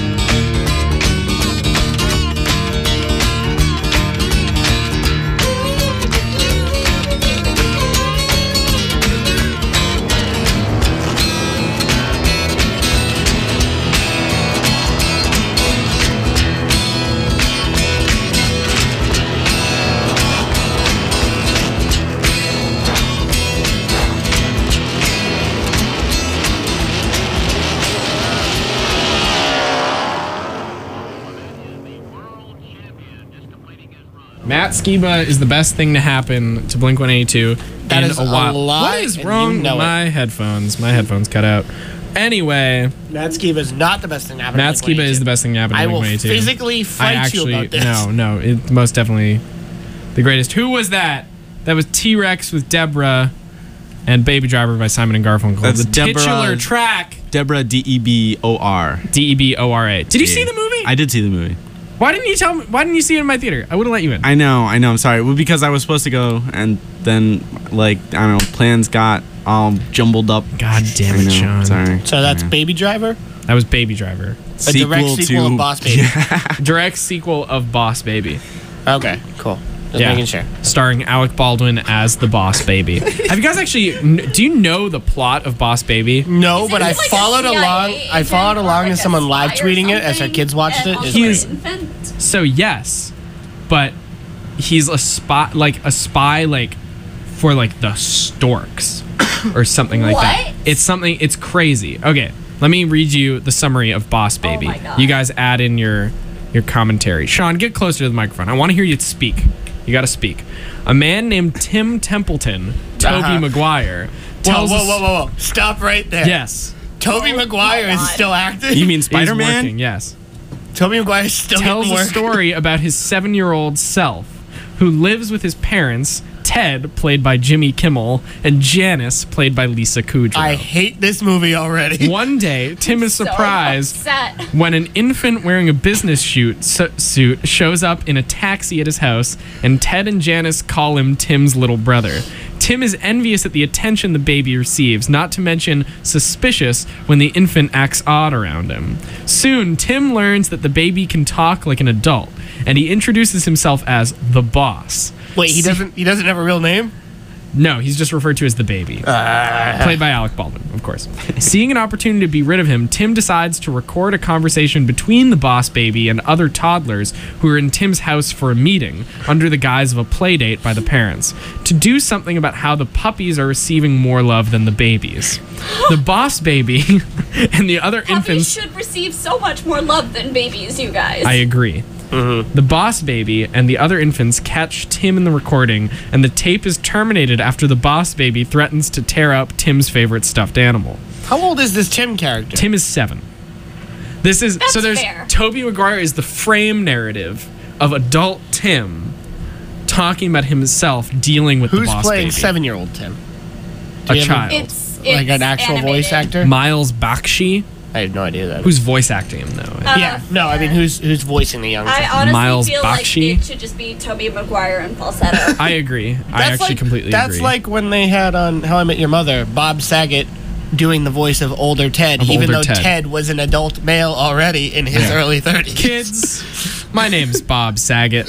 Speaker 6: Matt Skiba is the best thing to happen to Blink one eighty-two
Speaker 8: That
Speaker 6: in
Speaker 8: is
Speaker 6: a
Speaker 8: a
Speaker 6: while.
Speaker 8: lie,
Speaker 6: What is
Speaker 8: and
Speaker 6: wrong
Speaker 8: you know
Speaker 6: with
Speaker 8: it.
Speaker 6: my headphones? My headphones cut out. Anyway,
Speaker 8: Matt Skiba is not the best thing to happen.
Speaker 6: Matt
Speaker 8: to Blink
Speaker 6: Skiba is the best thing to happen to
Speaker 8: I
Speaker 6: Blink
Speaker 8: will
Speaker 6: one eighty-two.
Speaker 8: physically fight
Speaker 6: I actually,
Speaker 8: you about this.
Speaker 6: No, no, it most definitely the greatest. Who was that? That was T-Rex with Deborah and Baby Driver by Simon and Garfunkel.
Speaker 9: That's
Speaker 6: the
Speaker 9: Deborah-
Speaker 6: titular track.
Speaker 9: Deborah D E B O R.
Speaker 6: D E B O R A. Did you see the movie?
Speaker 9: I did see the movie.
Speaker 6: Why didn't you tell me? Why didn't you see it in my theater? I would have let you in.
Speaker 9: I know, I know. I'm sorry. Well, because I was supposed to go, and then like I don't know, plans got all jumbled up.
Speaker 6: God damn it,
Speaker 9: I know,
Speaker 6: Sean.
Speaker 9: Sorry.
Speaker 8: So that's
Speaker 9: Yeah.
Speaker 8: Baby Driver?
Speaker 6: That was Baby Driver.
Speaker 8: A direct sequel
Speaker 9: to-
Speaker 8: of Boss Baby.
Speaker 6: Direct sequel of Boss Baby.
Speaker 8: Okay, cool. Just
Speaker 6: Yeah.
Speaker 8: making sure.
Speaker 6: Starring Alec Baldwin as the Boss Baby. Have you guys actually? kn- Do you know the plot of Boss Baby?
Speaker 8: No, but I
Speaker 7: like a
Speaker 8: followed
Speaker 7: C I A
Speaker 8: along. I
Speaker 7: agent
Speaker 8: followed
Speaker 7: or
Speaker 8: along
Speaker 7: like
Speaker 8: as
Speaker 7: a
Speaker 8: someone live
Speaker 7: spy or
Speaker 8: tweeting it as our
Speaker 7: something
Speaker 8: kids watched
Speaker 7: and
Speaker 8: it.
Speaker 7: also
Speaker 8: It's
Speaker 6: He
Speaker 7: an
Speaker 6: is-
Speaker 7: infant?
Speaker 6: So yes, but he's a spy, like a spy, like for like the storks or something like that.
Speaker 7: What?
Speaker 6: It's something. It's crazy. Okay, let me read you the summary of Boss Baby.
Speaker 7: my God.
Speaker 6: You guys add in your your commentary. Sean, get closer to the microphone. I want to hear you speak. You got to speak. A man named Tim Templeton, Toby
Speaker 8: Uh-huh.
Speaker 6: Maguire,
Speaker 8: Whoa,
Speaker 6: tells
Speaker 8: whoa,
Speaker 6: us-
Speaker 8: whoa, whoa, whoa. Stop right there.
Speaker 6: Yes.
Speaker 8: Toby Maguire is still acting?
Speaker 9: You mean
Speaker 6: He's
Speaker 9: Spider-Man?
Speaker 6: working, yes.
Speaker 8: Toby Maguire is still
Speaker 6: Tells
Speaker 8: getting
Speaker 6: a
Speaker 8: work.
Speaker 6: story about his seven-year-old self, who lives with his parents, Ted, played by Jimmy Kimmel, and Janice, played by Lisa Kudrow.
Speaker 8: I hate this movie already.
Speaker 6: One day, Tim is
Speaker 7: So
Speaker 6: surprised
Speaker 7: upset.
Speaker 6: when an infant wearing a business shoot, su- suit shows up in a taxi at his house, and Ted and Janice call him Tim's little brother. Tim is envious at the attention the baby receives, not to mention suspicious when the infant acts odd around him. Soon, Tim learns that the baby can talk like an adult, and he introduces himself as the boss.
Speaker 8: Wait, he
Speaker 6: See-
Speaker 8: doesn't. He doesn't have a real name.
Speaker 6: No, he's just referred to as the baby. Uh. Played by Alec Baldwin, of course. Seeing an opportunity to be rid of him, Tim decides to record a conversation between the boss baby and other toddlers who are in Tim's house for a meeting under the guise of a play date by the parents to do something about how the puppies are receiving more love than the babies. The boss baby and the other
Speaker 7: Puppies
Speaker 6: infants
Speaker 7: should receive so much more love than babies, you guys.
Speaker 6: I agree. Mm-hmm. The boss baby and the other infants catch Tim in the recording, and the tape is terminated after the boss baby threatens to tear up Tim's favorite stuffed animal.
Speaker 8: How old is this Tim character?
Speaker 6: Tim is seven. This is
Speaker 7: That's
Speaker 6: so. There's
Speaker 7: fair.
Speaker 6: Tobey Maguire is the frame narrative of adult Tim talking about himself dealing with
Speaker 8: Who's
Speaker 6: the boss
Speaker 8: playing
Speaker 6: baby.
Speaker 8: seven-year-old Tim?
Speaker 6: A
Speaker 8: Do you have
Speaker 6: child.
Speaker 7: It's,
Speaker 8: Like
Speaker 7: it's
Speaker 8: an actual
Speaker 7: animated.
Speaker 8: voice actor?
Speaker 6: Miles Bakshi.
Speaker 8: I had no idea that.
Speaker 6: Who's voice acting him though?
Speaker 7: Uh,
Speaker 8: yeah, no, I mean, who's who's voicing the young
Speaker 7: I
Speaker 8: Tim?
Speaker 7: honestly
Speaker 6: Miles
Speaker 7: feel
Speaker 6: Bakshi?
Speaker 7: like it should just be Tobey Maguire and falsetto.
Speaker 6: I agree. I
Speaker 8: That's
Speaker 6: actually
Speaker 8: like,
Speaker 6: completely
Speaker 8: That's
Speaker 6: agree.
Speaker 8: like when they had on How I Met Your Mother, Bob Saget doing the voice of older Ted,
Speaker 6: Of
Speaker 8: even
Speaker 6: older
Speaker 8: though
Speaker 6: Ted.
Speaker 8: Ted. was an adult male already in his
Speaker 6: Yeah.
Speaker 8: early thirties.
Speaker 6: Kids, my name's Bob Saget.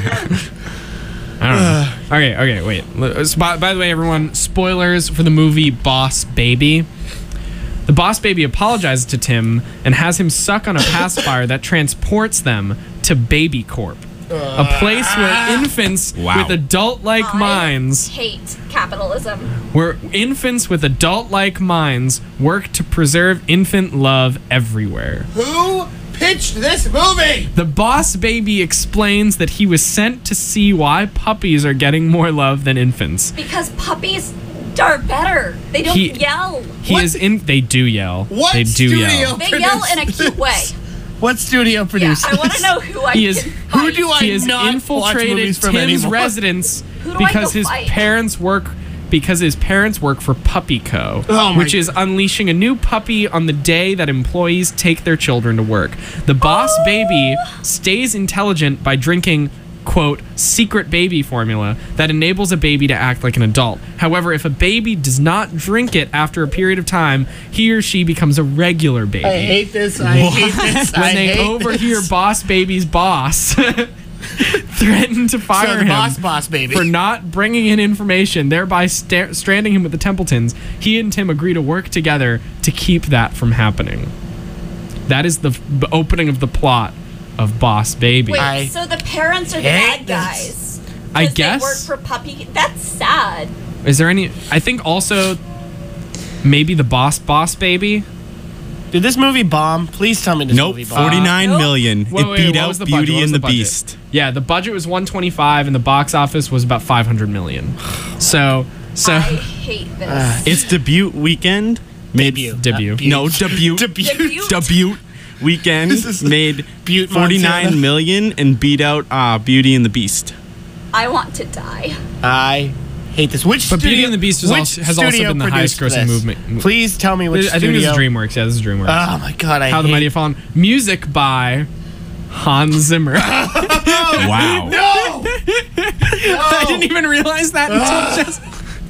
Speaker 6: I don't know. Okay, okay, wait. L- By, by the way, everyone, spoilers for the movie Boss Baby. The boss baby apologizes to Tim and has him suck on a pacifier that transports them to Baby Corp, a place where infants
Speaker 9: Wow.
Speaker 6: with adult-like
Speaker 7: I
Speaker 6: minds,
Speaker 7: hate capitalism.
Speaker 6: where infants with adult-like minds work to preserve infant love everywhere.
Speaker 8: Who pitched this movie?
Speaker 6: The boss baby explains that he was sent to see why puppies are getting more love than infants.
Speaker 7: Because puppies are better. They don't
Speaker 6: He-
Speaker 7: yell.
Speaker 6: He is in. They do yell.
Speaker 8: What
Speaker 6: They do
Speaker 8: studio
Speaker 6: yell.
Speaker 7: They yell in a cute way.
Speaker 8: What studio
Speaker 7: Yeah,
Speaker 8: produced
Speaker 7: I want to
Speaker 8: this?
Speaker 7: know who I
Speaker 6: He is.
Speaker 7: can
Speaker 8: Who
Speaker 7: fight.
Speaker 8: do I
Speaker 6: He has
Speaker 8: not watch
Speaker 6: infiltrated
Speaker 8: movies from
Speaker 6: Tim's
Speaker 8: anymore?
Speaker 6: residence
Speaker 7: Who do I
Speaker 6: because
Speaker 7: go
Speaker 6: his
Speaker 7: fight?
Speaker 6: parents work. Because his parents work for Puppy Co.,
Speaker 8: Oh my-
Speaker 6: which is unleashing a new puppy on the day that employees take their children to work. The boss
Speaker 7: Oh.
Speaker 6: baby stays intelligent by drinking, quote, secret baby formula that enables a baby to act like an adult. However, if a baby does not drink it after a period of time, he or she becomes a regular baby.
Speaker 8: I hate this. I hate this.
Speaker 6: When
Speaker 8: I
Speaker 6: they
Speaker 8: hate
Speaker 6: overhear
Speaker 8: this.
Speaker 6: boss baby's boss threaten to fire
Speaker 8: So the
Speaker 6: him
Speaker 8: boss boss baby.
Speaker 6: for not bringing in information, thereby sta- stranding him with the Templetons, he and Tim agree to work together to keep that from happening. That is the f- the opening of the plot of Boss Baby.
Speaker 7: Wait,
Speaker 8: I
Speaker 7: so the parents are the
Speaker 8: hate
Speaker 7: bad guys.
Speaker 6: I
Speaker 7: 'Cause
Speaker 6: guess.
Speaker 7: they work for puppy. That's sad.
Speaker 6: Is there any? I think also maybe the boss boss baby.
Speaker 8: Did this movie bomb? Please tell me this
Speaker 9: Nope,
Speaker 8: movie bombed.
Speaker 9: forty-nine
Speaker 7: Nope.
Speaker 9: million.
Speaker 6: Wait,
Speaker 9: It
Speaker 6: wait,
Speaker 9: beat
Speaker 6: what
Speaker 9: out
Speaker 6: was the budget?
Speaker 9: Beauty
Speaker 6: What was
Speaker 9: and
Speaker 6: the
Speaker 9: the,
Speaker 6: budget?
Speaker 9: Beast.
Speaker 6: Yeah, the budget was one twenty-five and the box office was about five hundred million. So so
Speaker 7: I hate this.
Speaker 9: Its debut weekend made
Speaker 8: Debut.
Speaker 6: debut.
Speaker 8: Uh,
Speaker 9: no debut
Speaker 8: Debut.
Speaker 9: debut weekend made
Speaker 8: Butte,
Speaker 9: forty-nine
Speaker 8: Montana.
Speaker 9: million and beat out uh, Beauty and the Beast.
Speaker 7: I want to die.
Speaker 8: I hate this. Which
Speaker 6: But Beauty
Speaker 8: studio-
Speaker 6: and the Beast was
Speaker 8: which
Speaker 6: also- has also
Speaker 8: studio
Speaker 6: been the
Speaker 8: produced
Speaker 6: highest grossing
Speaker 8: this?
Speaker 6: movement-
Speaker 8: Please tell me which
Speaker 6: I think
Speaker 8: studio.
Speaker 6: this is DreamWorks. Yeah, this is DreamWorks.
Speaker 8: Oh my god, I
Speaker 6: How the
Speaker 8: hate
Speaker 6: Mighty Have Fallen. Music by Hans Zimmer.
Speaker 9: Wow.
Speaker 8: No!
Speaker 6: I didn't even realize that until just.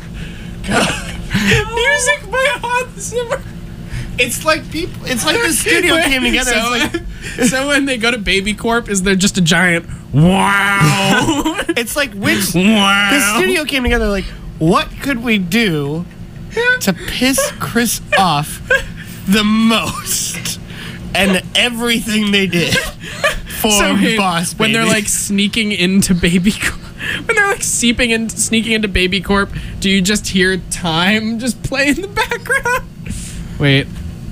Speaker 6: Music by Hans Zimmer.
Speaker 8: It's like people. It's like the studio came together.
Speaker 6: So,
Speaker 8: it's like
Speaker 6: so when they go to Baby Corp, is there just a giant wow?
Speaker 8: it's like which
Speaker 6: Wow.
Speaker 8: the studio came together. Like, what could we do to piss Chris off the most? And everything they did for
Speaker 6: So wait,
Speaker 8: Boss
Speaker 6: when they're
Speaker 8: Baby.
Speaker 6: like sneaking into Baby Corp, when they're like seeping and sneaking into Baby Corp, do you just hear time just play in the background? Wait.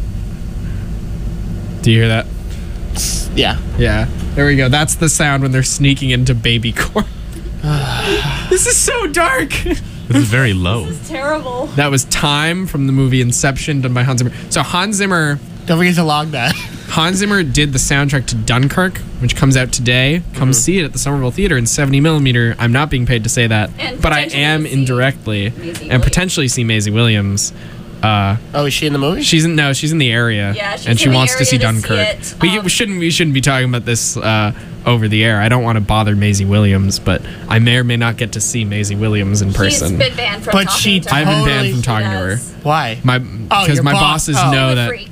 Speaker 6: Do you hear that?
Speaker 8: yeah.
Speaker 6: Yeah. There we go. That's the sound when they're sneaking into Baby Corp. This is so dark.
Speaker 9: This is very low.
Speaker 7: It's terrible.
Speaker 6: That was Time from the movie Inception, done by Hans Zimmer. So Hans Zimmer,
Speaker 8: Don't forget to log that.
Speaker 6: Hans Zimmer did the soundtrack to Dunkirk, which comes out today. Come see it at the Somerville Theater in seventy millimeter. I'm not being paid to say that,
Speaker 7: And
Speaker 6: but I
Speaker 7: potentially
Speaker 6: am
Speaker 7: see
Speaker 6: indirectly,
Speaker 7: Maisie
Speaker 6: and
Speaker 7: Williams.
Speaker 6: potentially see Maisie Williams. Uh,
Speaker 8: Oh, is she in the movie?
Speaker 6: she's in no, she's in the area,
Speaker 7: Yeah, she's
Speaker 6: and she
Speaker 7: in the
Speaker 6: wants to
Speaker 7: area
Speaker 6: see
Speaker 7: to see
Speaker 6: Dunkirk.
Speaker 7: it.
Speaker 6: we,
Speaker 7: Um,
Speaker 6: we shouldn't we shouldn't be talking about this uh, over the air. I don't want to bother Maisie Williams, but I may or may not get to see Maisie Williams in person.
Speaker 7: She's been banned from
Speaker 8: But
Speaker 7: talking
Speaker 8: she
Speaker 7: to
Speaker 6: I've been
Speaker 8: totally-
Speaker 6: banned from talking to her.
Speaker 7: Yes.
Speaker 8: Why?
Speaker 6: My
Speaker 8: Oh,
Speaker 6: because
Speaker 8: your
Speaker 6: my
Speaker 8: boss-
Speaker 6: bosses
Speaker 8: oh.
Speaker 6: know
Speaker 7: The
Speaker 6: that
Speaker 7: freak.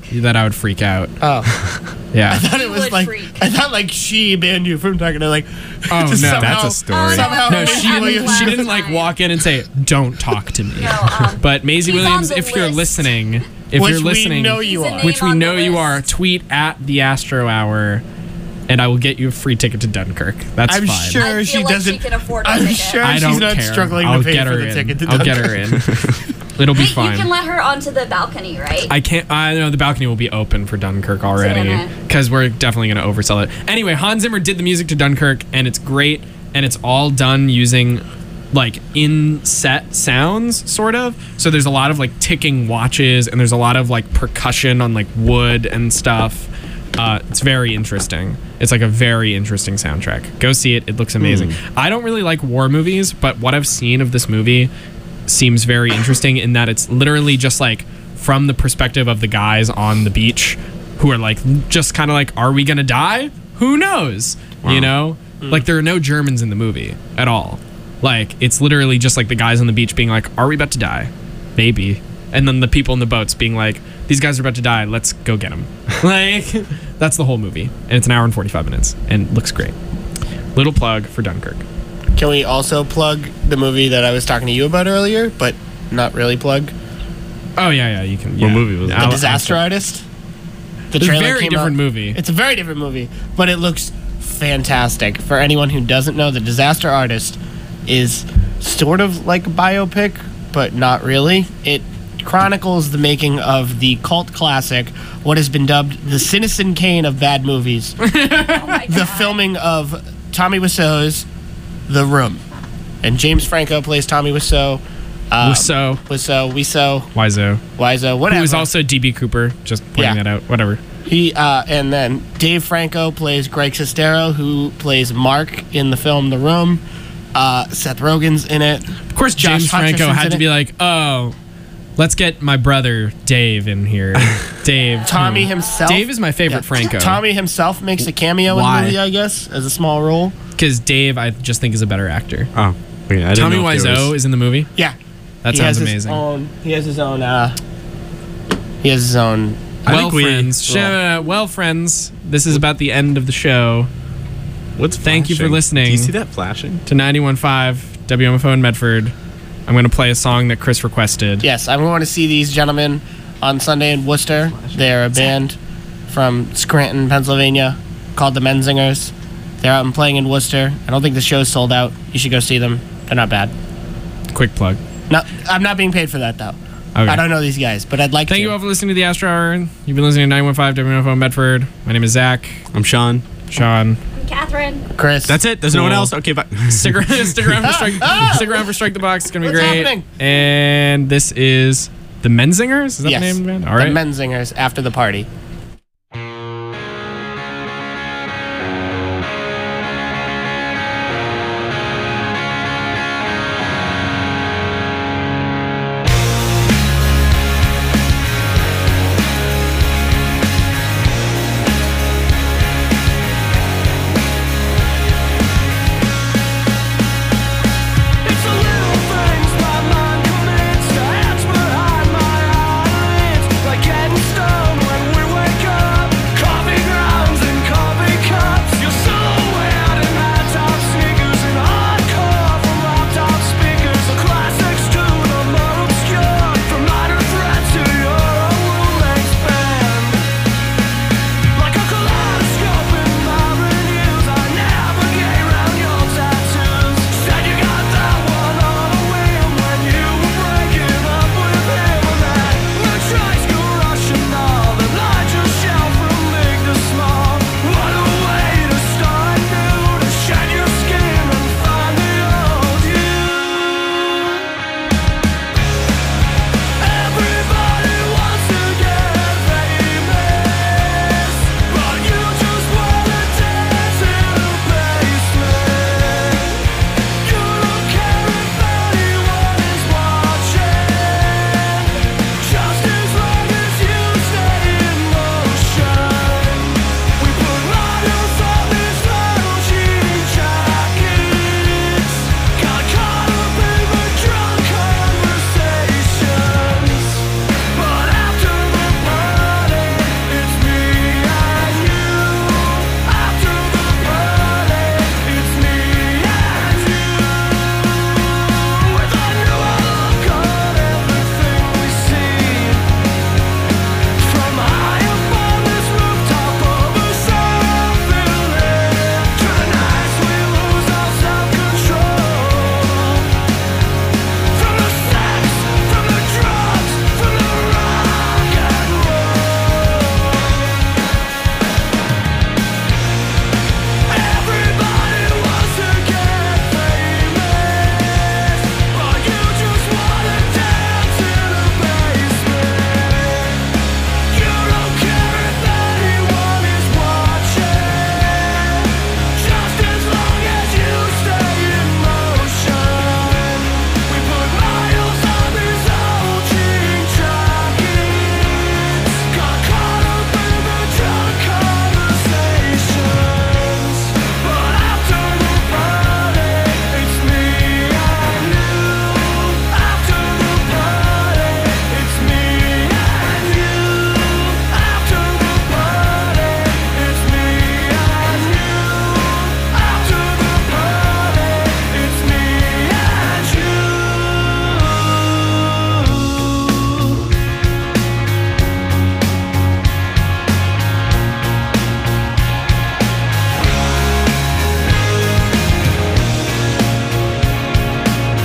Speaker 6: that I would freak out.
Speaker 8: Oh.
Speaker 6: Yeah.
Speaker 8: I thought it was like I thought like she banned you from talking to like.
Speaker 6: Oh no,
Speaker 8: just somehow-
Speaker 6: that's a story.
Speaker 8: Somehow
Speaker 6: no,
Speaker 8: Maisie
Speaker 6: she didn't,
Speaker 8: Williams-
Speaker 6: she didn't like walk in and say, "Don't talk to me." But Maisie
Speaker 7: he's on
Speaker 6: Williams,
Speaker 7: the
Speaker 6: if you're
Speaker 7: list.
Speaker 6: listening, if
Speaker 8: Which
Speaker 6: you're
Speaker 8: we
Speaker 6: listening,
Speaker 8: know you He's a are.
Speaker 6: which we
Speaker 7: name on
Speaker 6: know
Speaker 7: the
Speaker 6: you
Speaker 7: list.
Speaker 6: are, tweet at the Astro Hour, and I will get you a free ticket to Dunkirk. That's
Speaker 8: I'm
Speaker 6: fine.
Speaker 8: sure
Speaker 7: I feel
Speaker 8: she
Speaker 7: like
Speaker 8: doesn't.
Speaker 7: she can afford a
Speaker 8: I'm
Speaker 7: ticket.
Speaker 8: sure
Speaker 6: I
Speaker 8: she's
Speaker 6: don't
Speaker 8: not
Speaker 6: care.
Speaker 8: struggling
Speaker 6: I'll
Speaker 8: to pay
Speaker 6: get
Speaker 8: for
Speaker 6: her
Speaker 8: the
Speaker 6: in.
Speaker 8: ticket to
Speaker 6: I'll get her
Speaker 8: Dunkirk.
Speaker 6: in. It'll be
Speaker 7: Wait,
Speaker 6: fine.
Speaker 7: you can let her onto the balcony, right?
Speaker 6: I can't. I know the balcony will be open for Dunkirk already
Speaker 7: Damn
Speaker 6: because we're definitely going to oversell it. Anyway, Hans Zimmer did the music to Dunkirk, and it's great, and it's all done using like in set sounds, sort of. So there's a lot of like ticking watches, and there's a lot of like percussion on like wood and stuff. Uh, it's very interesting. It's like a very interesting soundtrack. Go see it. It looks amazing. I don't really like war movies, but what I've seen of this movie seems very interesting in that it's literally just like from the perspective of the guys on the beach who are like just kind of like, are we gonna die? Who knows?
Speaker 9: Wow.
Speaker 6: You know? Like there are no Germans in the movie at all. Like it's literally just like the guys on the beach being like, are we about to die? Maybe. And then the people in the boats being like, these guys are about to die, let's go get them. Like that's the whole movie, and it's an hour and forty-five minutes and looks great. Little plug for Dunkirk.
Speaker 8: Can we also plug the movie that I was talking to you about earlier, but not really plug?
Speaker 6: Oh yeah, yeah, you can.
Speaker 9: What
Speaker 6: yeah.
Speaker 9: movie was it?
Speaker 8: The
Speaker 6: I'll-
Speaker 8: Disaster
Speaker 6: I'll-
Speaker 8: Artist. The
Speaker 6: It's a
Speaker 8: trailer
Speaker 6: very
Speaker 8: came
Speaker 6: different
Speaker 8: out-
Speaker 6: movie.
Speaker 8: It's a very different movie, but it looks fantastic. For anyone who doesn't know, The Disaster Artist is sort of like a biopic, but not really. It chronicles the making of the cult classic, what has been dubbed the Citizen Kane of bad movies. The filming of Tommy Wiseau's The Room. And James Franco plays Tommy Wiseau. Um,
Speaker 6: Wiseau.
Speaker 8: Wiseau, Wiseau,
Speaker 6: Wiseau.
Speaker 8: Wiseau, whatever.
Speaker 6: Who is also D B Cooper, just pointing
Speaker 8: Yeah.
Speaker 6: that out. Whatever.
Speaker 8: He uh, and then Dave Franco plays Greg Sestero, who plays Mark in the film The Room. Uh, Seth Rogen's in it.
Speaker 6: Of course,
Speaker 8: Josh
Speaker 6: James Franco
Speaker 8: Hutcherson's
Speaker 6: had
Speaker 8: in
Speaker 6: to
Speaker 8: it.
Speaker 6: be like, oh, let's get my brother Dave in here. Dave.
Speaker 8: Tommy
Speaker 6: hmm.
Speaker 8: himself.
Speaker 6: Dave is my favorite
Speaker 8: Yeah.
Speaker 6: Franco.
Speaker 8: Tommy himself makes a cameo
Speaker 6: Why?
Speaker 8: in the movie, I guess, as a small role.
Speaker 6: Because Dave, I just think is a better actor.
Speaker 9: Oh, okay. I didn't
Speaker 6: Tommy
Speaker 9: know if there
Speaker 6: Wiseau
Speaker 9: was-
Speaker 6: is in the movie.
Speaker 8: Yeah,
Speaker 6: That
Speaker 8: he
Speaker 6: sounds
Speaker 8: has
Speaker 6: amazing.
Speaker 8: His own, he has his own. Uh, he has his own.
Speaker 9: I
Speaker 6: Well,
Speaker 9: think we-
Speaker 6: friends. Sh-
Speaker 8: well-
Speaker 6: well, friends. This is about the end of the show.
Speaker 9: What's
Speaker 6: Thank you for
Speaker 9: flashing?
Speaker 6: listening.
Speaker 9: Do you see that flashing?
Speaker 6: To ninety-one point five W M F O in Medford. I'm going to play a song that Chris requested.
Speaker 8: Yes, I'm going to see these gentlemen on Sunday in Worcester. They're a band from Scranton, Pennsylvania, called the Menzingers. They're out and playing in Worcester. I don't think the show's sold out. You should go see them. They're not bad.
Speaker 6: Quick plug.
Speaker 8: No, I'm not being paid for that though.
Speaker 6: Okay.
Speaker 8: I don't know these guys, but I'd like
Speaker 6: Thank
Speaker 8: to.
Speaker 6: you all for listening to the Astro Hour. You've been listening to ninety-one point five W M F O in Medford. My name is Zach.
Speaker 9: I'm Sean.
Speaker 6: Sean.
Speaker 7: I'm Catherine.
Speaker 8: Chris.
Speaker 9: That's it. There's no one
Speaker 6: Cool.
Speaker 9: else. Okay, bye.
Speaker 6: Stick around, stick around for strike. Stick around for Strike the Box. It's gonna be
Speaker 8: What's
Speaker 6: great.
Speaker 8: happening?
Speaker 6: And this is the Menzingers. Is that
Speaker 8: Yes.
Speaker 6: the name of the band? All right.
Speaker 8: The Menzingers after the party.